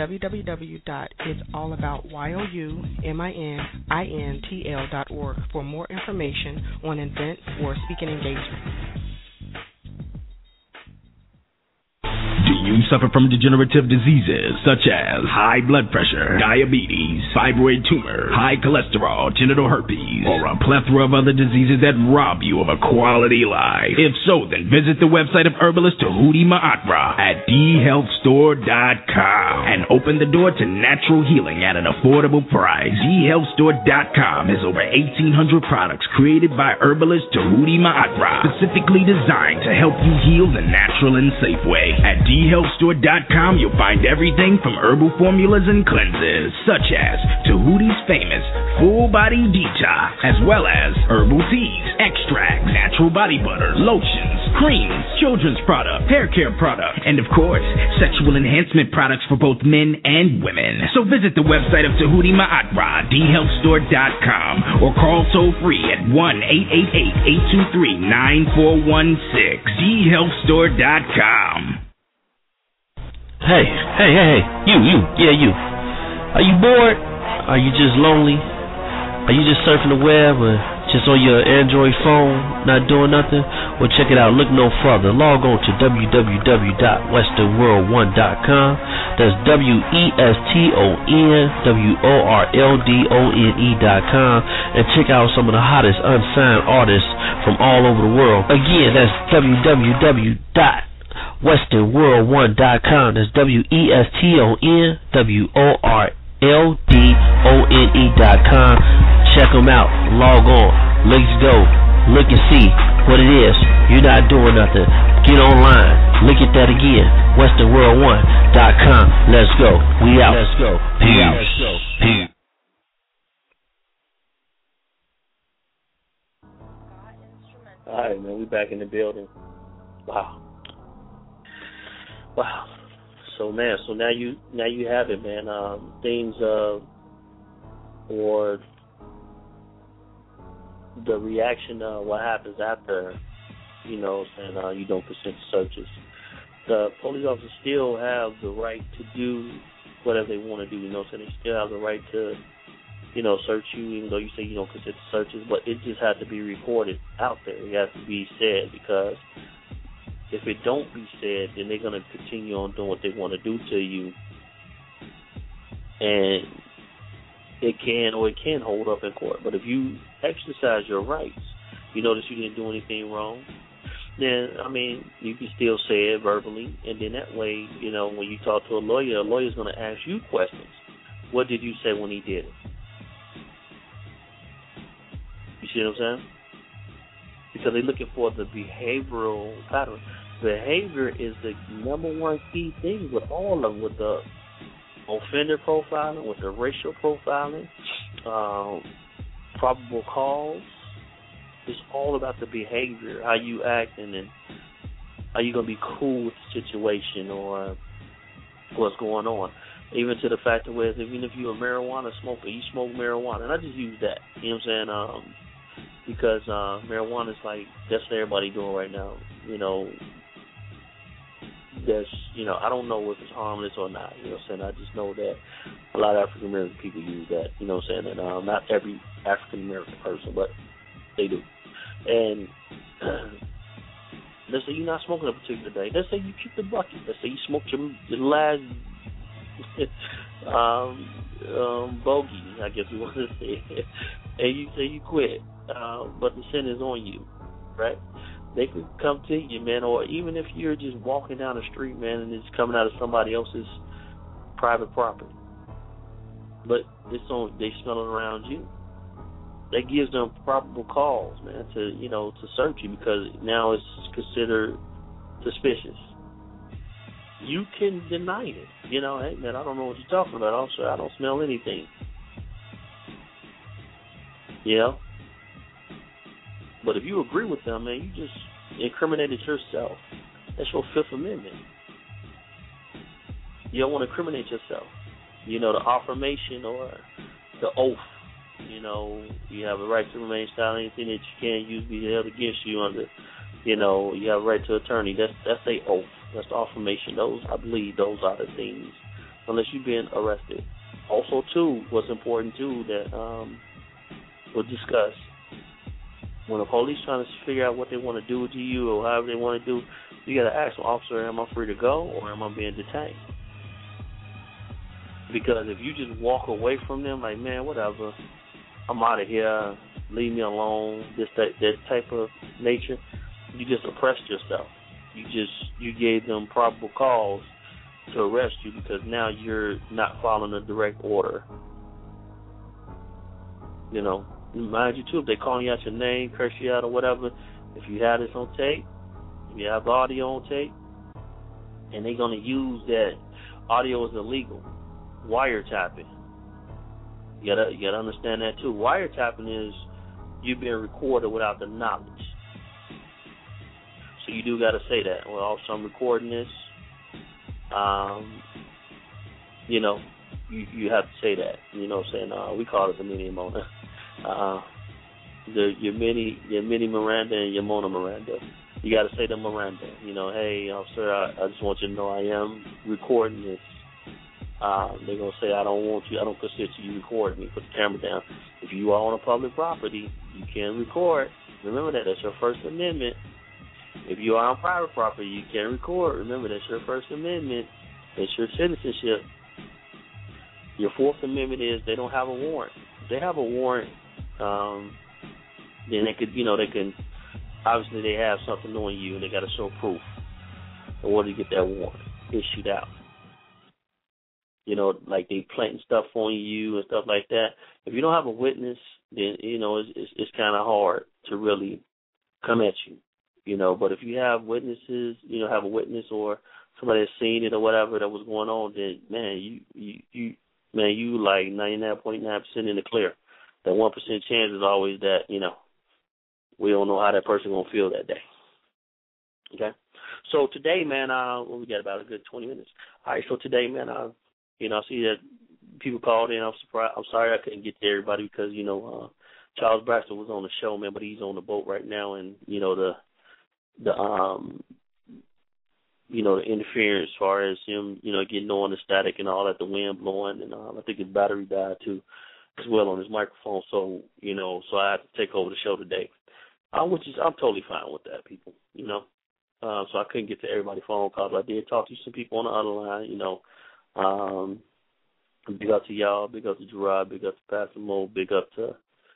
www.it'sallaboutyoumintl.org for more information on events or speaking engagements. Do you suffer from degenerative diseases such as high blood pressure, diabetes, fibroid tumor, high cholesterol, genital herpes, or a plethora of other diseases that rob you of a quality life? If so, then visit the website of herbalist Tahuti Ma'atra at dhealthstore.com and open the door to natural healing at an affordable price. dhealthstore.com has over 1,800 products created by herbalist Tahuti Ma'atra, specifically designed to help you heal the natural and safe way. At dhealthstore.com, you'll find everything from herbal formulas and cleanses, such as Tahuti's famous full body detox, as well as herbal teas, extracts, natural body butter, lotions, creams, children's products, hair care products, and of course, sexual enhancement products for both men and women. So visit the website of Tahuti Ma'atra, dhealthstore.com, or call toll free at 1-888-823-9416, dhealthstore.com. Hey, you. Are you bored? Are you just lonely? Are you just surfing the web or just on your Android phone, not doing nothing? Well, check it out. Look no further. Log on to www.westernworld1.com. That's WESTONWORLDONE.com, and check out some of the hottest unsigned artists from all over the world. Again, that's www.westernworld1.com. That's WESTONWORLDONE.com. Check them out. Log on. Let's go. Look and see what it is. You're not doing nothing. Get online. Look at that again. WesternWorld1.com. Let's go. We out. Let's go. We out. Let's go. Peace. All right, man. We back in the building. Wow. So now you have it, man. Things or the reaction of what happens after, you don't consent to searches. The police officers still have the right to do whatever they want to do, they still have the right to, search you, even though you say you don't consent to searches, but it just has to be reported out there. It has to be said, because if it don't be said, then they're going to continue on doing what they want to do to you, and it can hold up in court. But if you exercise your rights, you notice you didn't do anything wrong, then, you can still say it verbally, and then that way, when you talk to a lawyer's going to ask you questions. What did you say when he did it? You see what I'm saying? Because they're looking for the behavioral pattern. Behavior is the number one key thing with all of them, with the offender profiling, with the racial profiling, probable cause. It's all about the behavior, how you act, and then are you going to be cool with the situation or what's going on. Even to the fact that even if you're a marijuana smoker, you smoke marijuana. And I just use that, you know what I'm saying? Because marijuana is that's what everybody doing right now. I don't know if it's harmless or not, I just know that a lot of African American people use that, and not every African American person, but they do. And let's say you're not smoking a particular day. Let's say you keep the bucket. Let's say you smoked your last bogey, I guess we want to say, and you say you quit, but the sin is on you, right? They could come to you, man, or even if you're just walking down the street, man, and it's coming out of somebody else's private property, but they smell it around you. That gives them probable cause, man, to search you, because now it's considered suspicious. You can deny it. Hey, man, I don't know what you're talking about, officer. I don't smell anything. But if you agree with them, man, you just incriminated yourself. That's your Fifth Amendment. You don't want to incriminate yourself. The affirmation or the oath. You have a right to remain silent. Anything that you can't use be held against you under, you have a right to attorney. That's a oath. That's the affirmation. I believe those are the things, unless you've been arrested. Also, too, what's important, too, that we'll discuss. When the police trying to figure out what they want to do to you or however they want to do, You got to ask the officer, am I free to go or am I being detained? Because if you just walk away from them, like, man, whatever, I'm out of here, leave me alone, that type of nature, you just oppressed yourself. You gave them probable cause to arrest you because now you're not following a direct order. You know, mind you too, if they calling you out your name, curse you out or whatever, if you have this on tape, if you have the audio on tape, and they're going to use that audio is illegal. Wiretapping. You gotta understand that too. Wiretapping is you being recorded without the knowledge. So you do gotta say that. Well, also I'm recording this. You know, you have to say that. You know what I'm saying? We call it the mini Mona. Your mini Miranda and your Mona Miranda. You gotta say the Miranda. You know, hey, officer, I just want you to know I am recording this. They're going to say, I don't consider you recording me. Put the camera down. If you are on a public property, you can record. Remember that. That's your First Amendment. If you are on private property, you can record. Remember, that's your First Amendment. It's your citizenship. Your Fourth Amendment is they don't have a warrant. If they have a warrant, then they can, obviously they have something on you and they got to show proof in order to get that warrant issued out. You know, like they planting stuff on you and stuff like that. If you don't have a witness, then, you know, it's kind of hard to really come at you, you know. But if you have witnesses, you know, have a witness or somebody that's seen it or whatever that was going on, then, man, you like 99.9% in the clear. That 1% chance is always that, you know, we don't know how that person going to feel that day. Okay? So today, man, we got about a good 20 minutes. All right, so today, man, you know, I see that people called in. I'm surprised. I'm sorry I couldn't get to everybody because, you know, Charles Braxton was on the show, man, but he's on the boat right now, and, you know, the interference as far as him, you know, getting on the static and all that, the wind blowing, and I think his battery died too, as well on his microphone. So, you know, so I had to take over the show today, which is I'm totally fine with that, people. You know, so I couldn't get to everybody's phone calls. I did talk to some people on the other line, you know. Big up to y'all, big up to Gerard, big up to Pastor Mo, big up to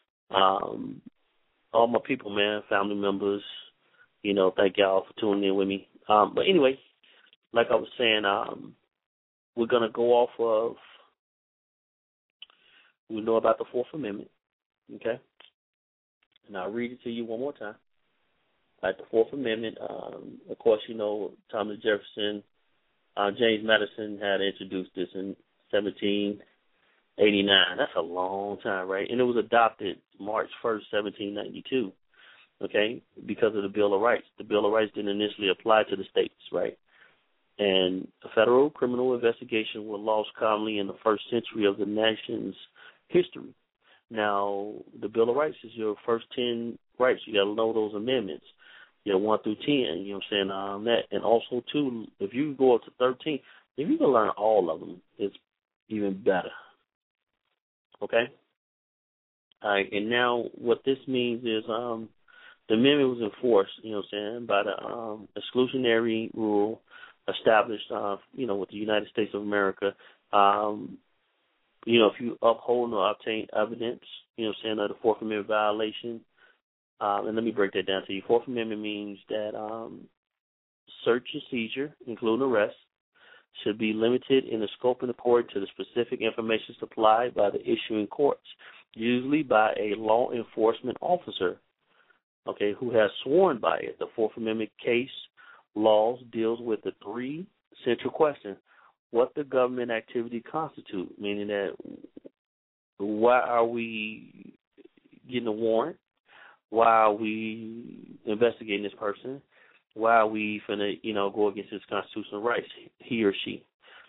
all my people, man, family members. You know, thank y'all for tuning in with me. But anyway, like I was saying, we're gonna go off of we know about the Fourth Amendment, okay? And I'll read it to you one more time. Like the Fourth Amendment, of course, you know, Thomas Jefferson. James Madison had introduced this in 1789. That's a long time, right? And it was adopted March 1st, 1792, okay, because of the Bill of Rights. The Bill of Rights didn't initially apply to the states, right? And a federal criminal investigation was lost commonly in the first century of the nation's history. Now, the Bill of Rights is your first 10 rights. You got to know those amendments. You know, 1 through 10, you know what I'm saying, that. And also, too, if you go up to 13, if you can learn all of them, it's even better. Okay? All right, and now what this means is the amendment was enforced, you know what I'm saying, by the exclusionary rule established, you know, with the United States of America. You know, if you uphold or obtain evidence, you know what I'm saying, of the Fourth Amendment violation, and let me break that down to you. Fourth Amendment means that search and seizure, including arrest, should be limited in the scope and according to the specific information supplied by the issuing courts, usually by a law enforcement officer, okay, who has sworn by it. The Fourth Amendment case laws deals with the three central questions. What the government activity constitute, meaning that why are we getting a warrant? Why are we investigating this person? Why are we finna, you know, go against his constitutional rights, he or she?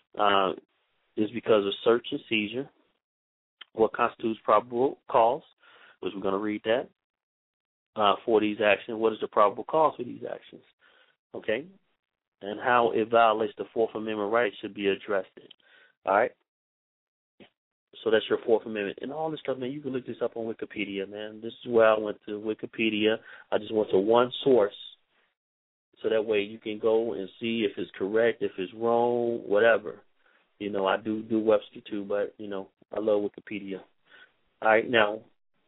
Is because of search and seizure. What constitutes probable cause, which we're going to read that, for these actions. What is the probable cause for these actions? Okay? And how it violates the Fourth Amendment rights should be addressed. All right? So that's your Fourth Amendment. And all this stuff, man, you can look this up on Wikipedia, man. This is where I went to Wikipedia. I just went to one source. So that way you can go and see if it's correct, if it's wrong, whatever. You know, I do Webster too, but, you know, I love Wikipedia. All right, now,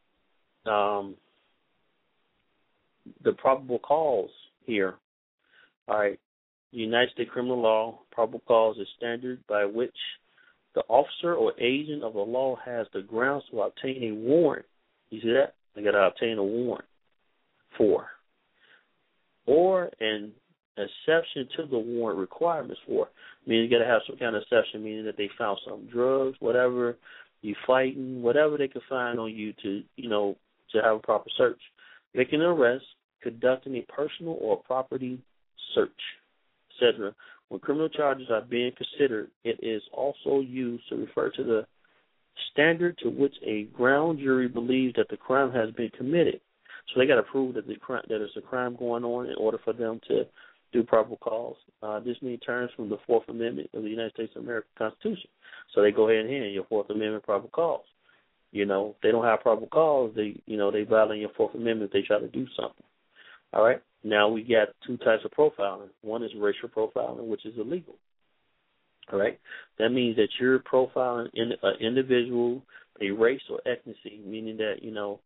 the probable cause here. All right, the United States criminal law, probable cause is standard by which the officer or agent of the law has the grounds to obtain a warrant. You see that? They got to obtain a warrant for, or an exception to the warrant requirements for. Meaning you got to have some kind of exception, meaning that they found some drugs, whatever, you fighting, whatever they could find on you to, you know, to have a proper search. Making an arrest, conducting a personal or property search, etc. When criminal charges are being considered, it is also used to refer to the standard to which a ground jury believes that the crime has been committed. So they got to prove that that there's a crime going on in order for them to do probable cause. This means terms from the Fourth Amendment of the United States of America Constitution. So they go ahead and hand your Fourth Amendment probable cause. You know, if they don't have probable cause, they violate your Fourth Amendment if they try to do something. All right. Now we got two types of profiling. One is racial profiling, which is illegal. All right. That means that you're profiling an individual, a race or ethnicity, meaning that, you know,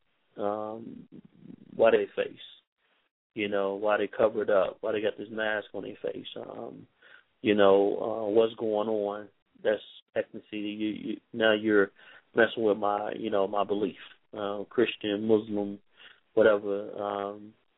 why they face, you know, why they covered up, why they got this mask on their face, you know, what's going on. That's ethnicity. Now you're messing with my, you know, my belief, Christian, Muslim, whatever,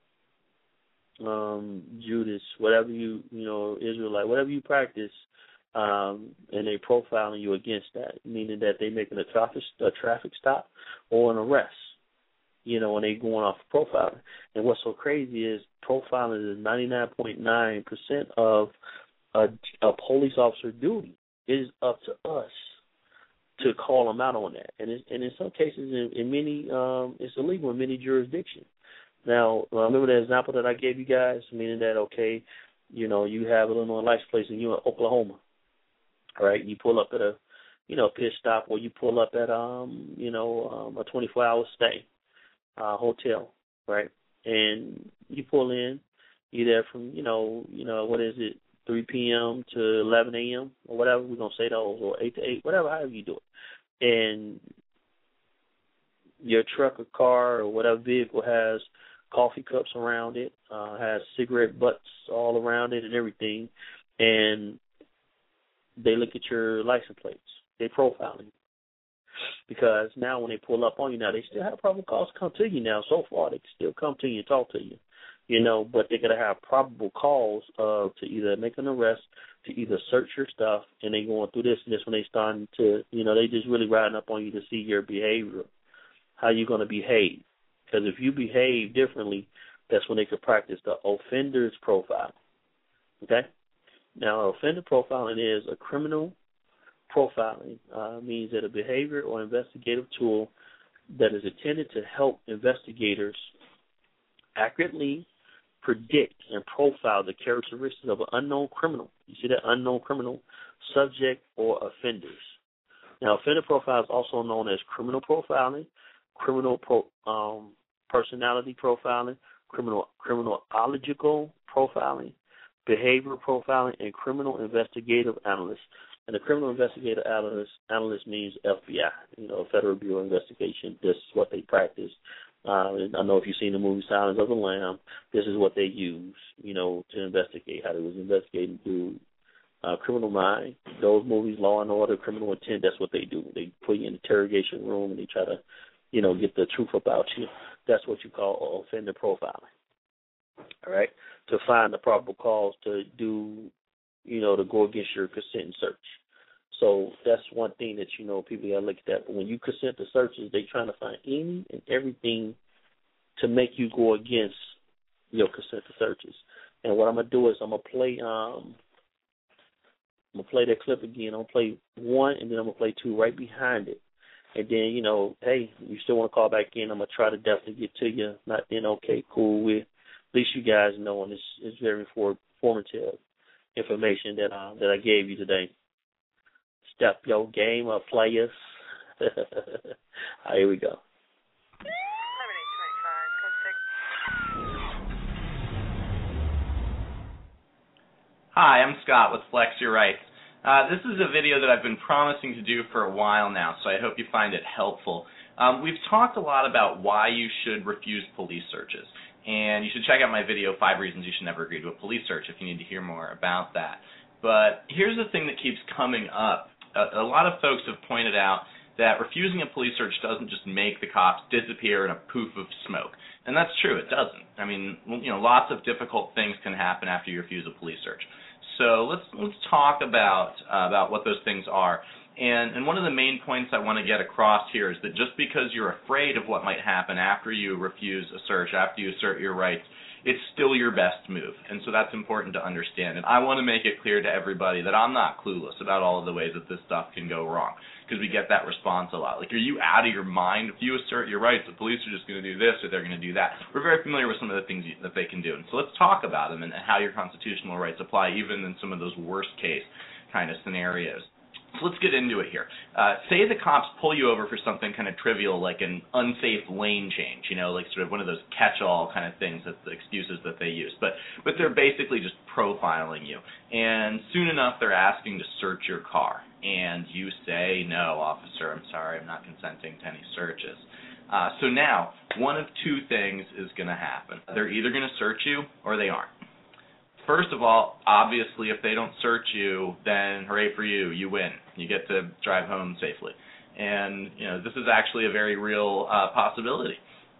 Judas, whatever you know, Israelite, whatever you practice, and they profiling you against that, meaning that they making a traffic stop or an arrest, you know, when they going off profiling. And what's so crazy is profiling is 99.9% of a police officer duty. It is up to us to call them out on that. And in some cases, in many, it's illegal in many jurisdictions. Now, remember the example that I gave you guys, meaning that, okay, you know, you have an Illinois license plate and you're in Oklahoma, right? You pull up at a, you know, pit stop, or you pull up at, you know, a 24-hour stay hotel, right? And you pull in, you're there from, you know, what is it, 3 p.m. to 11 a.m. or whatever, we're going to say those, or 8 to 8, whatever, however you do it. And your truck or car or whatever vehicle has coffee cups around it, has cigarette butts all around it and everything, and they look at your license plates. They profiling you. Because now when they pull up on you now, they still have probable cause to come to you now. So far, they can still come to you and talk to you, you know, but they're going to have probable cause to either make an arrest, to either search your stuff, and they going through this, and this when they starting to, you know, they just really riding up on you to see your behavior, how you're going to behave. Because if you behave differently, that's when they could practice the offender's profile. Okay? Now, offender profiling is a criminal profiling. Means that a behavior or investigative tool that is intended to help investigators accurately predict and profile the characteristics of an unknown criminal. You see that? Unknown criminal, subject, or offenders. Now, offender profile is also known as criminal profiling, criminal personality profiling, criminological profiling, behavioral profiling, and criminal investigative analyst. And the criminal investigative analyst means FBI, you know, Federal Bureau of Investigation. This is what they practice. And I know if you've seen the movie Silence of the Lamb, this is what they use, you know, to investigate, how they was investigating through Criminal Mind. Those movies, Law and Order, Criminal Intent, that's what they do. They put you in the interrogation room and they try to, you know, get the truth about you. That's what you call offender profiling. All right? To find the probable cause to do, you know, to go against your consent and search. So that's one thing that, you know, people got to look at that. But when you consent to searches, they trying to find any and everything to make you go against your consent to searches. And what I'm going to do is I'm going to play that clip again. I'm going to play one, and then I'm going to play two right behind it. And then, you know, hey, you still want to call back in, I'm going to try to definitely get to you. Not then, okay, cool. At least you guys know, and it's very informative information that I gave you today. Step your game up, players. All right, here we go. Hi, I'm Scott with Flex Your Rights. This is a video that I've been promising to do for a while now, so I hope you find it helpful. We've talked a lot about why you should refuse police searches, and you should check out my video, 5 Reasons You Should Never Agree to a Police Search, if you need to hear more about that. But here's the thing that keeps coming up. A lot of folks have pointed out that refusing a police search doesn't just make the cops disappear in a poof of smoke. And that's true, it doesn't. I mean, lots of difficult things can happen after you refuse a police search. So let's talk about what those things are. And one of the main points I want to get across here is that just because you're afraid of what might happen after you refuse a search, after you assert your rights, it's still your best move. And so that's important to understand. And I want to make it clear to everybody that I'm not clueless about all of the ways that this stuff can go wrong, because we get that response a lot. Like, are you out of your mind? If you assert your rights, the police are just going to do this or they're going to do that. We're very familiar with some of the things that they can do. And so let's talk about them and how your constitutional rights apply even in some of those worst case kind of scenarios. So let's get into it here. Say the cops pull you over for something kind of trivial like an unsafe lane change, like sort of one of those catch-all kind of things, that's the excuses that they use. But they're basically just profiling you. And soon enough, they're asking to search your car. And you say, no, officer, I'm sorry, I'm not consenting to any searches. So now, one of two things is going to happen. They're either going to search you or they aren't. First of all, obviously, if they don't search you, then hooray for you, you win. You get to drive home safely. And, this is actually a very real possibility.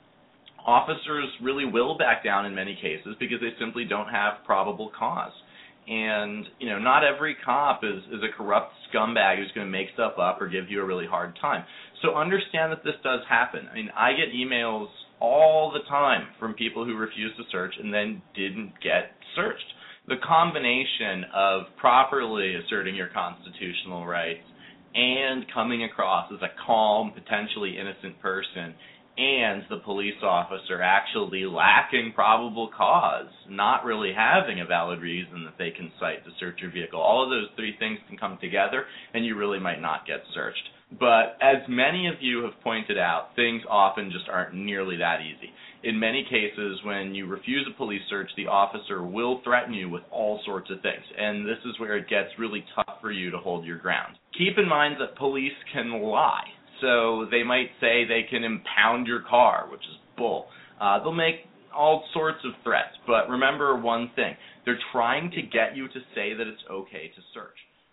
Officers really will back down in many cases because they simply don't have probable cause. And, not every cop is a corrupt scumbag who's going to make stuff up or give you a really hard time. So understand that this does happen. I mean, I get emails all the time from people who refuse to search and then didn't get searched. The combination of properly asserting your constitutional rights and coming across as a calm, potentially innocent person, and the police officer actually lacking probable cause, not really having a valid reason that they can cite to search your vehicle. All of those three things can come together, and you really might not get searched. But as many of you have pointed out, things often just aren't nearly that easy. In many cases, when you refuse a police search, the officer will threaten you with all sorts of things, and this is where it gets really tough for you to hold your ground. Keep in mind that police can lie. So they might say they can impound your car, which is bull. They'll make all sorts of threats, but remember one thing. They're trying to get you to say that it's okay to search.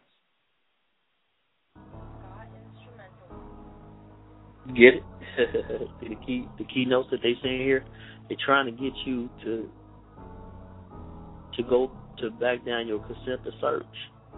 Get it? the keynotes that they saying here, they're trying to get you to go to back down your consent to search.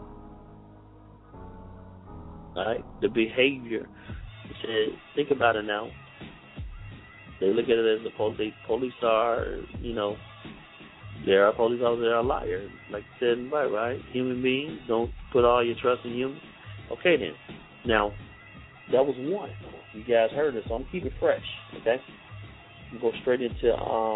All right? The behavior. Think about it now. They look at it as police are, there are police officers that are liars. Like I said, right? Human beings, don't put all your trust in humans. Okay, then. Now, that was one. You guys heard it, so I'm keeping it fresh, okay? We'll go straight into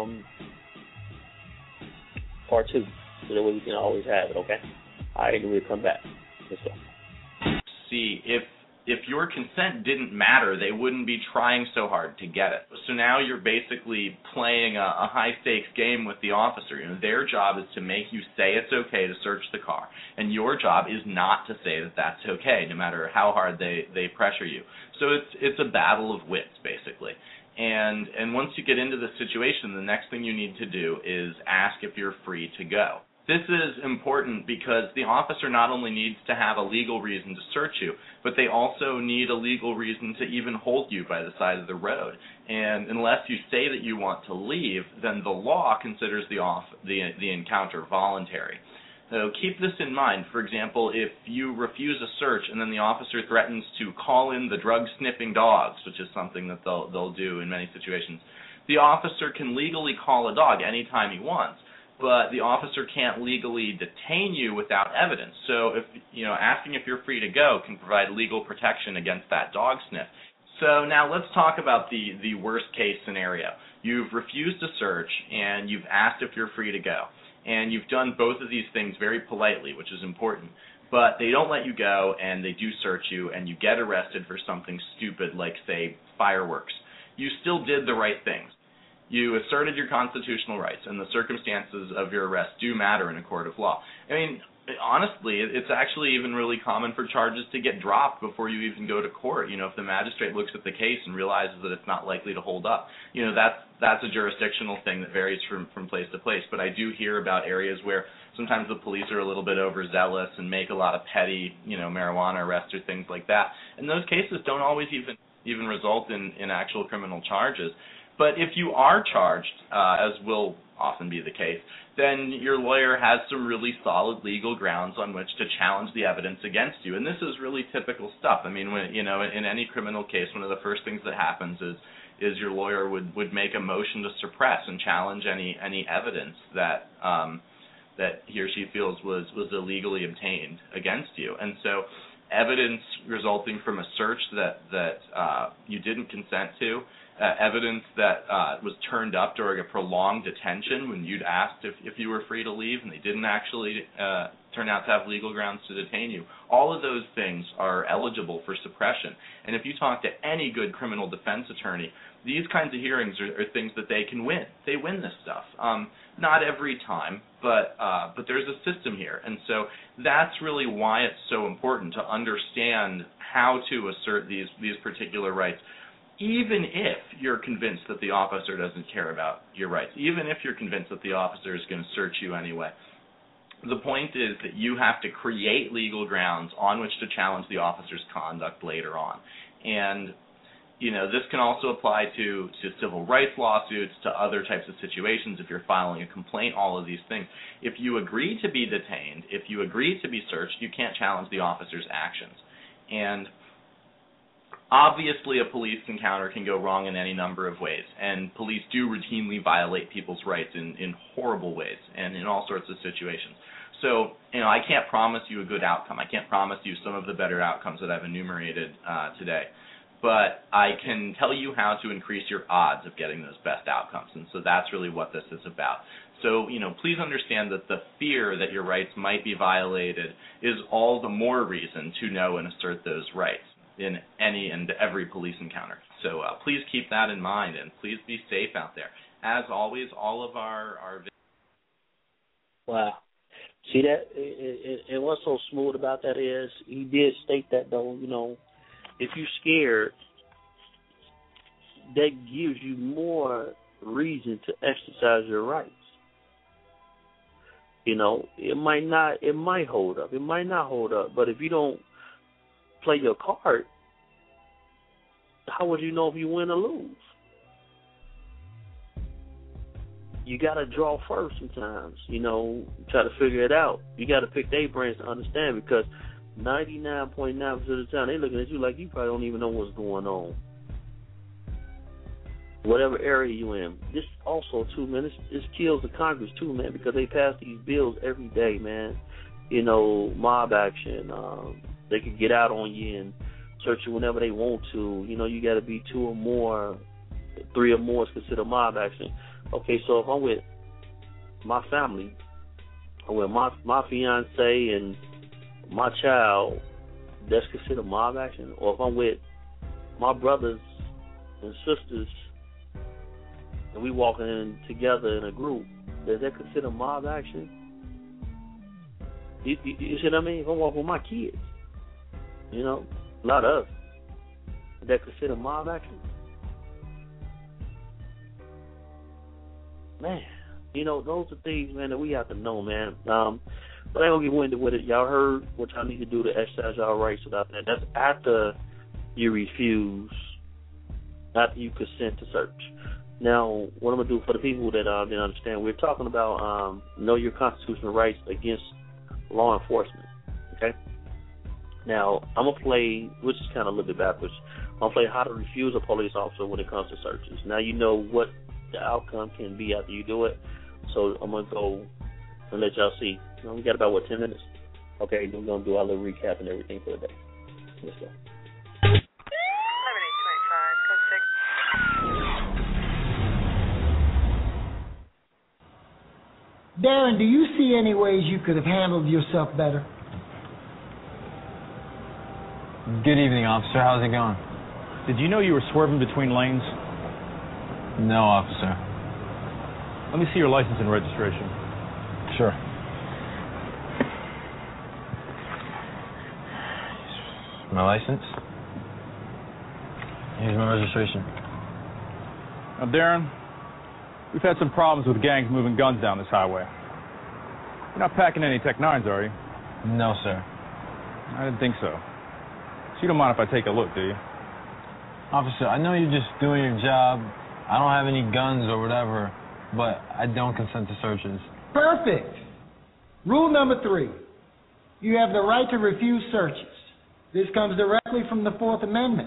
part 2, so that way we can always have it, okay? All right, then we'll come back. Let's go. See, if your consent didn't matter, they wouldn't be trying so hard to get it. So now you're basically playing a high-stakes game with the officer. Their job is to make you say it's okay to search the car, and your job is not to say that that's okay, no matter how hard they pressure you. So it's a battle of wits, basically. And once you get into the situation, the next thing you need to do is ask if you're free to go. This is important because the officer not only needs to have a legal reason to search you, but they also need a legal reason to even hold you by the side of the road. And unless you say that you want to leave, then the law considers the encounter voluntary. So keep this in mind. For example, if you refuse a search and then the officer threatens to call in the drug-sniffing dogs, which is something that they'll do in many situations, the officer can legally call a dog anytime he wants, but the officer can't legally detain you without evidence. So if asking if you're free to go can provide legal protection against that dog sniff. So now let's talk about the worst case scenario. You've refused a search and you've asked if you're free to go. And you've done both of these things very politely, which is important. But they don't let you go and they do search you and you get arrested for something stupid like, say, fireworks. You still did the right things. You asserted your constitutional rights, and the circumstances of your arrest do matter in a court of law. I mean, honestly, it's actually even really common for charges to get dropped before you even go to court. If the magistrate looks at the case and realizes that it's not likely to hold up, that's a jurisdictional thing that varies from place to place. But I do hear about areas where sometimes the police are a little bit overzealous and make a lot of petty, marijuana arrests or things like that. And those cases don't always even result in actual criminal charges. But if you are charged, as will often be the case, then your lawyer has some really solid legal grounds on which to challenge the evidence against you. And this is really typical stuff. I mean, when, in any criminal case, one of the first things that happens is your lawyer would make a motion to suppress and challenge any evidence that he or she feels was illegally obtained against you. And so evidence resulting from a search that you didn't consent to, evidence that was turned up during a prolonged detention when you'd asked if you were free to leave and they didn't actually turn out to have legal grounds to detain you. All of those things are eligible for suppression. And if you talk to any good criminal defense attorney, these kinds of hearings are things that they can win. They win this stuff. Not every time, but there's a system here. And so that's really why it's so important to understand how to assert these particular rights, even if you're convinced that the officer doesn't care about your rights, even if you're convinced that the officer is going to search you anyway. The point is that you have to create legal grounds on which to challenge the officer's conduct later on. And this can also apply to civil rights lawsuits, to other types of situations if you're filing a complaint, all of these things. If you agree to be detained, if you agree to be searched, you can't challenge the officer's actions. And obviously a police encounter can go wrong in any number of ways, and police do routinely violate people's rights in horrible ways and in all sorts of situations. So, I can't promise you a good outcome. I can't promise you some of the better outcomes that I've enumerated today. But I can tell you how to increase your odds of getting those best outcomes, and so that's really what this is about. So, please understand that the fear that your rights might be violated is all the more reason to know and assert those rights in any and every police encounter. So please keep that in mind, and please be safe out there. As always, all of our Wow. See that? And what's so smooth about that is he did state that, though, if you're scared, that gives you more reason to exercise your rights. It might hold up. It might not hold up. But if you don't play your card, how would you know if you win or lose? You got to draw first sometimes, try to figure it out. You got to pick their brains to understand, because 99.9% of the time, they're looking at you like you probably don't even know what's going on. Whatever area you in. This also, too, man, this kills the Congress, too, man, because they pass these bills every day, man. Mob action. They can get out on you and search you whenever they want to. You got to be 2 or more, 3 or more is considered mob action. Okay, so if I'm with my family, I'm with my fiance and my child, that's considered mob action. Or if I'm with my brothers and sisters and we walking in together in a group, does that consider mob action? You see what I mean? If I'm walking with my kids, not us, is that considered mob action? Man, those are things, man, that we have to know, man. But I ain't gonna get winded with it. Y'all heard what y'all need to do to exercise y'all rights about that. That's after you refuse, after you consent to search. Now, what I'm gonna do for the people that didn't understand, we're talking about know your constitutional rights against law enforcement. Okay. Now, I'm gonna play, which is kind of a little bit backwards. I'm gonna play how to refuse a police officer when it comes to searches. Now you know what the outcome can be after you do it. So I'm going to go and let y'all see. We got about, 10 minutes? Okay, we're going to do our little recap and everything for the day. Let's go. 11-825, code 6. Darren, do you see any ways you could have handled yourself better? Good evening, officer. How's it going? Did you know you were swerving between lanes? No, officer. Let me see your license and registration. Sure. My license. Here's my registration. Now, Darren, we've had some problems with gangs moving guns down this highway. You're not packing any Tech 9s, are you? No, sir. I didn't think so. So you don't mind if I take a look, do you? Officer, I know you're just doing your job. I don't have any guns or whatever, but I don't consent to searches. Perfect. Rule number 3. You have the right to refuse searches. This comes directly from the 4th Amendment.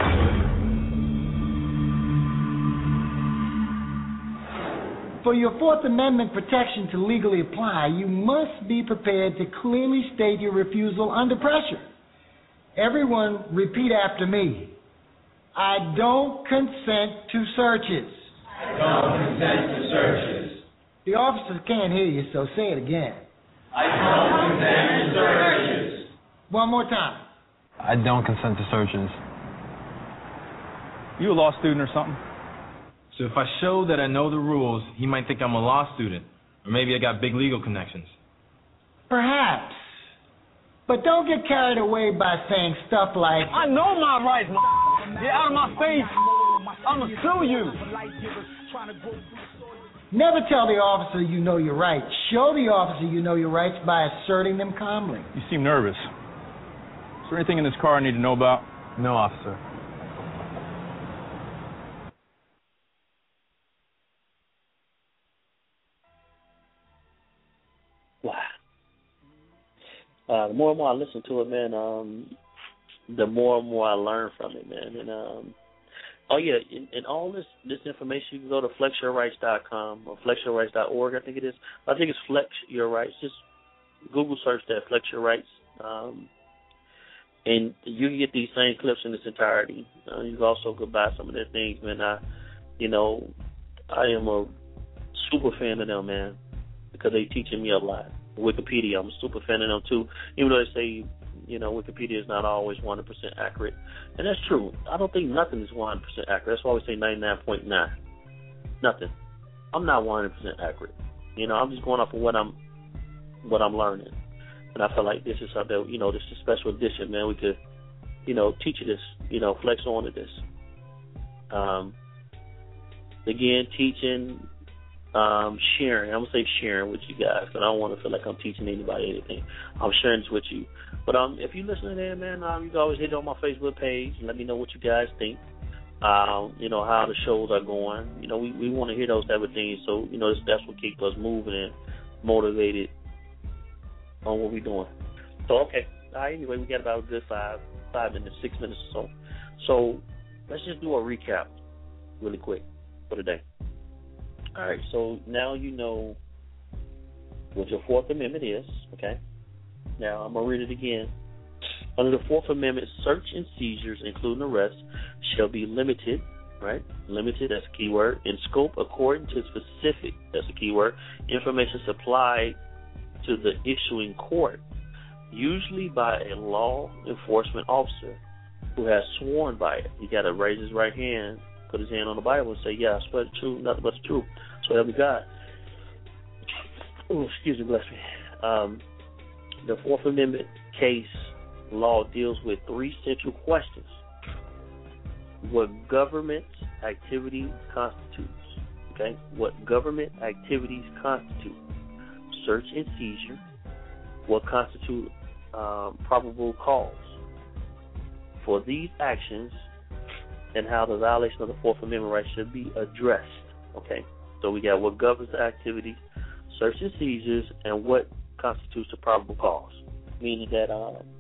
For your 4th Amendment protection to legally apply, you must be prepared to clearly state your refusal under pressure. Everyone repeat after me. I don't consent to searches. I don't consent to searches. The officers can't hear you, so say it again. I don't consent to searches. One more time. I don't consent to searches. You a law student or something? So if I show that I know the rules, he might think I'm a law student. Or maybe I got big legal connections. Perhaps. But don't get carried away by saying stuff like, I know my rights, get out of my face. I'm going to sue you. Never tell the officer you know your rights. Show the officer you know your rights by asserting them calmly. You seem nervous. Is there anything in this car I need to know about? No, officer. Wow. The more and more I listen to it, man, the more and more I learn from it, man. And oh yeah, and all this information, you can go to flexyourrights.com or flexyourrights.org, I think it is. I think it's Flex Your Rights. Just Google search that, Flex Your Rights. And you can get these same clips in its entirety. You can also go buy some of their things, man. I am a super fan of them, man, because they teaching me a lot. Wikipedia, I'm a super fan of them too. Even though they say, Wikipedia is not always 100% accurate, and that's true. I don't think nothing is 100% accurate. That's why we say 99.9. Nothing. I'm not 100% accurate. I'm just going off of what I'm learning. And I feel like this is something, this is a special edition, man. We could, teach you this, flex on to this. Again, teaching, sharing. I'm going to say sharing with you guys, because I don't want to feel like I'm teaching anybody anything. I'm sharing this with you. But if you listen to that, man, you can always hit on my Facebook page and let me know what you guys think. How the shows are going. We want to hear those type of things, so, that's what keeps us moving and motivated on what we're doing. So, okay. Anyway, we got about a good 5 minutes, 6 minutes or so. So, let's just do a recap really quick for today. All right, so now you know what your 4th Amendment is, okay? Now, I'm going to read it again. Under the 4th Amendment, search and seizures, including arrest, shall be limited, right? Limited, that's a key word, in scope according to specific, that's a key word, information supplied to the issuing court, usually by a law enforcement officer who has sworn by it. He got to raise his right hand, put his hand on the Bible, and say, yeah, I swear the truth, nothing but the truth. So help me God. Oh, excuse me, bless me. The 4th Amendment case law deals with 3 central questions. What government activity constitutes? Okay? What government activities constitute? Search and seizure. What constitute probable cause for these actions, and how the violation of the 4th Amendment rights should be addressed. Okay? So we got what governs the activities, search and seizures, and what constitutes the probable cause. Meaning that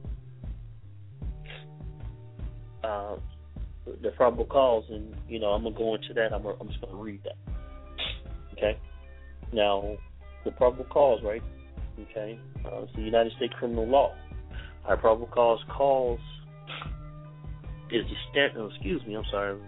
the probable cause, and I'm gonna go into that. I'm just gonna read that. Okay. Now, the probable cause, right? Okay. It's the United States criminal law. Our probable cause is the standard. Excuse me. I'm sorry.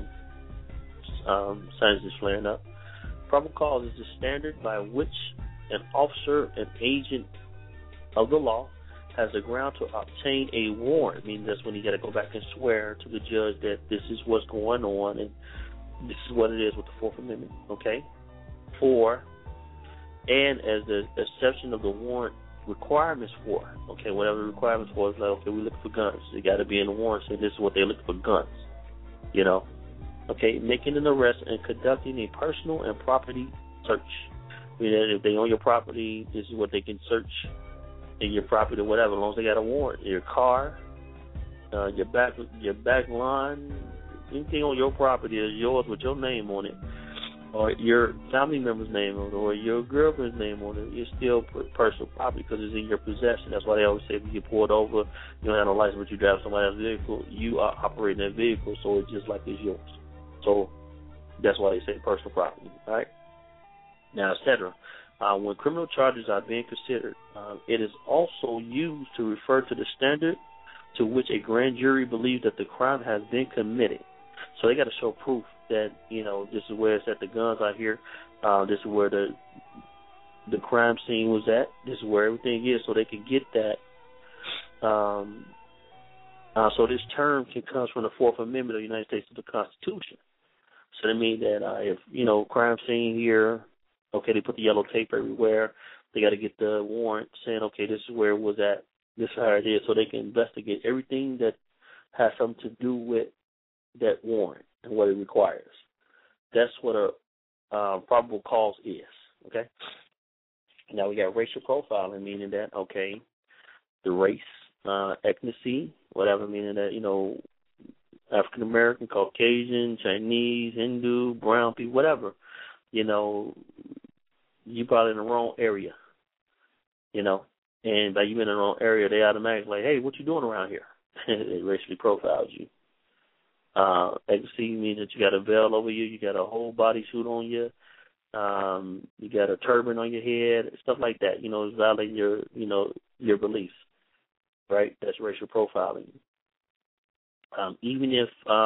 Signs is flaring up. Probable cause is the standard by which an officer, an agent of the law, has the ground to obtain a warrant. Meaning that's when you got to go back and swear to the judge that this is what's going on and this is what it is with the 4th Amendment. Okay? And as the exception of the warrant requirements for. Okay, whatever the requirements for is like, okay, we look for guns. They got to be in the warrant saying this is what they look for, guns. You know, okay, making an arrest and conducting a personal and property search. I mean, if they own your property, this is what they can search in your property or whatever, as long as they got a warrant. Your car, your back lawn, anything on your property is yours with your name on it, or your family member's name on it, or your girlfriend's name on it. It's still personal property because it's in your possession. That's why they always say if you get pulled over, you don't have no license, but you drive somebody else's vehicle, you are operating that vehicle, so it's just like it's yours. So that's why they say personal property, all right? Now, etc. When criminal charges are being considered, it is also used to refer to the standard to which a grand jury believes that the crime has been committed. So they got to show proof that, you know, this is where it's at, the guns out here, this is where the crime scene was at, this is where everything is, so they can get that. So this term comes from the Fourth Amendment of the United States of the Constitution. So that means that if, you know, crime scene here, okay, they put the yellow tape everywhere. They got to get the warrant saying, okay, this is where it was at. This is how it is, so they can investigate everything that has something to do with that warrant and what it requires. That's what a probable cause is, okay? Now we got racial profiling, meaning that, okay, the race, ethnicity, whatever, meaning that, you know, African-American, Caucasian, Chinese, Hindu, brown people, whatever, you know, you probably in the wrong area, you know, and by you being in the wrong area, they automatically like, hey, what you doing around here? They racially profiled you. Ethnicity means that you got a veil over you, you got a whole bodysuit on you, you got a turban on your head, stuff like that. You know, it's violating your, you know, your beliefs, right? That's racial profiling. Even if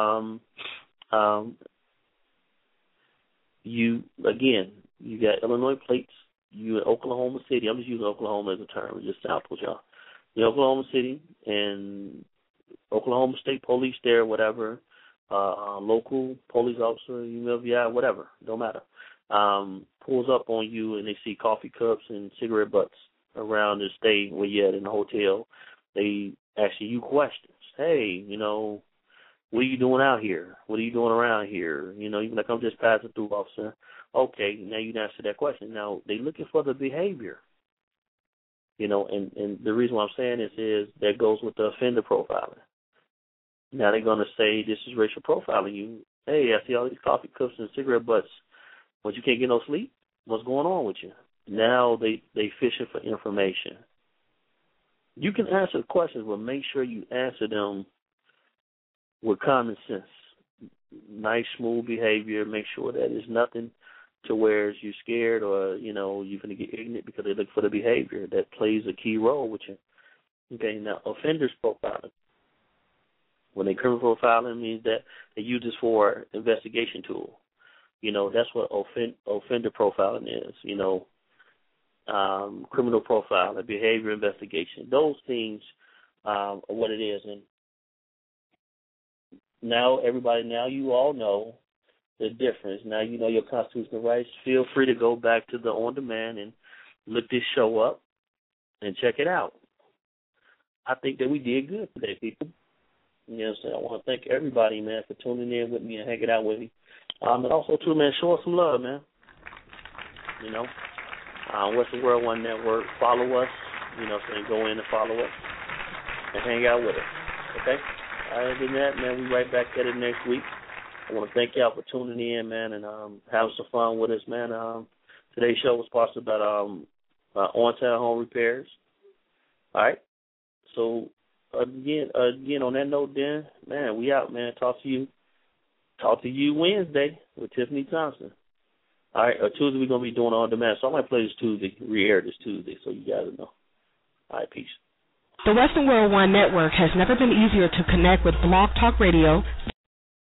you got Illinois plates, you in Oklahoma City. I'm just using Oklahoma as a term, just south with y'all. You're in Oklahoma City, and Oklahoma State Police there, whatever, local police officer, UMVI, whatever, don't matter, pulls up on you and they see coffee cups and cigarette butts around the state where you're at in the hotel. They ask you questions. Hey, you know, what are you doing out here? What are you doing around here? You know, you're like, I'm just passing through, officer. Okay, now you answer that question. Now, they're looking for the behavior. You know, and the reason why I'm saying this is that goes with the offender profiling. Now they're going to say this is racial profiling you. Hey, I see all these coffee cups and cigarette butts, but you can't get no sleep? What's going on with you? Now they fishing for information. You can answer the questions, but make sure you answer them with common sense. Nice, smooth behavior. Make sure that there's nothing to where you're scared or, you know, you're going to get ignorant because they look for the behavior that plays a key role with you. Okay, now offenders profiling. When they criminal profiling means that they use this for investigation tool. You know, that's what offender profiling is, you know. Criminal profiling, behavior investigation. Those things are what it is. And now you all know the difference. Now you know your constitutional rights. Feel free to go back to the On Demand and look this show up and check it out. I think that we did good today, people. You know what I'm saying? I want to thank everybody, man, for tuning in with me and hanging out with me. And also, too, man, show us some love, man. You know, Western World One Network. Follow us. You know what I'm saying? Go in and follow us and hang out with us. Okay? Other than that, man, we right back at it next week. I want to thank y'all for tuning in, man, and having some fun with us, man. Today's show was sponsored by On-Time Home Repairs. All right? So, again, on that note, then, man, we out, man. Talk to you Wednesday with Tiffany Thompson. All right, Tuesday we're going to be doing On Demand. So I might play this Tuesday, re-air this Tuesday, so you guys know. All right, peace. The Western World One Network has never been easier to connect with Blog Talk Radio,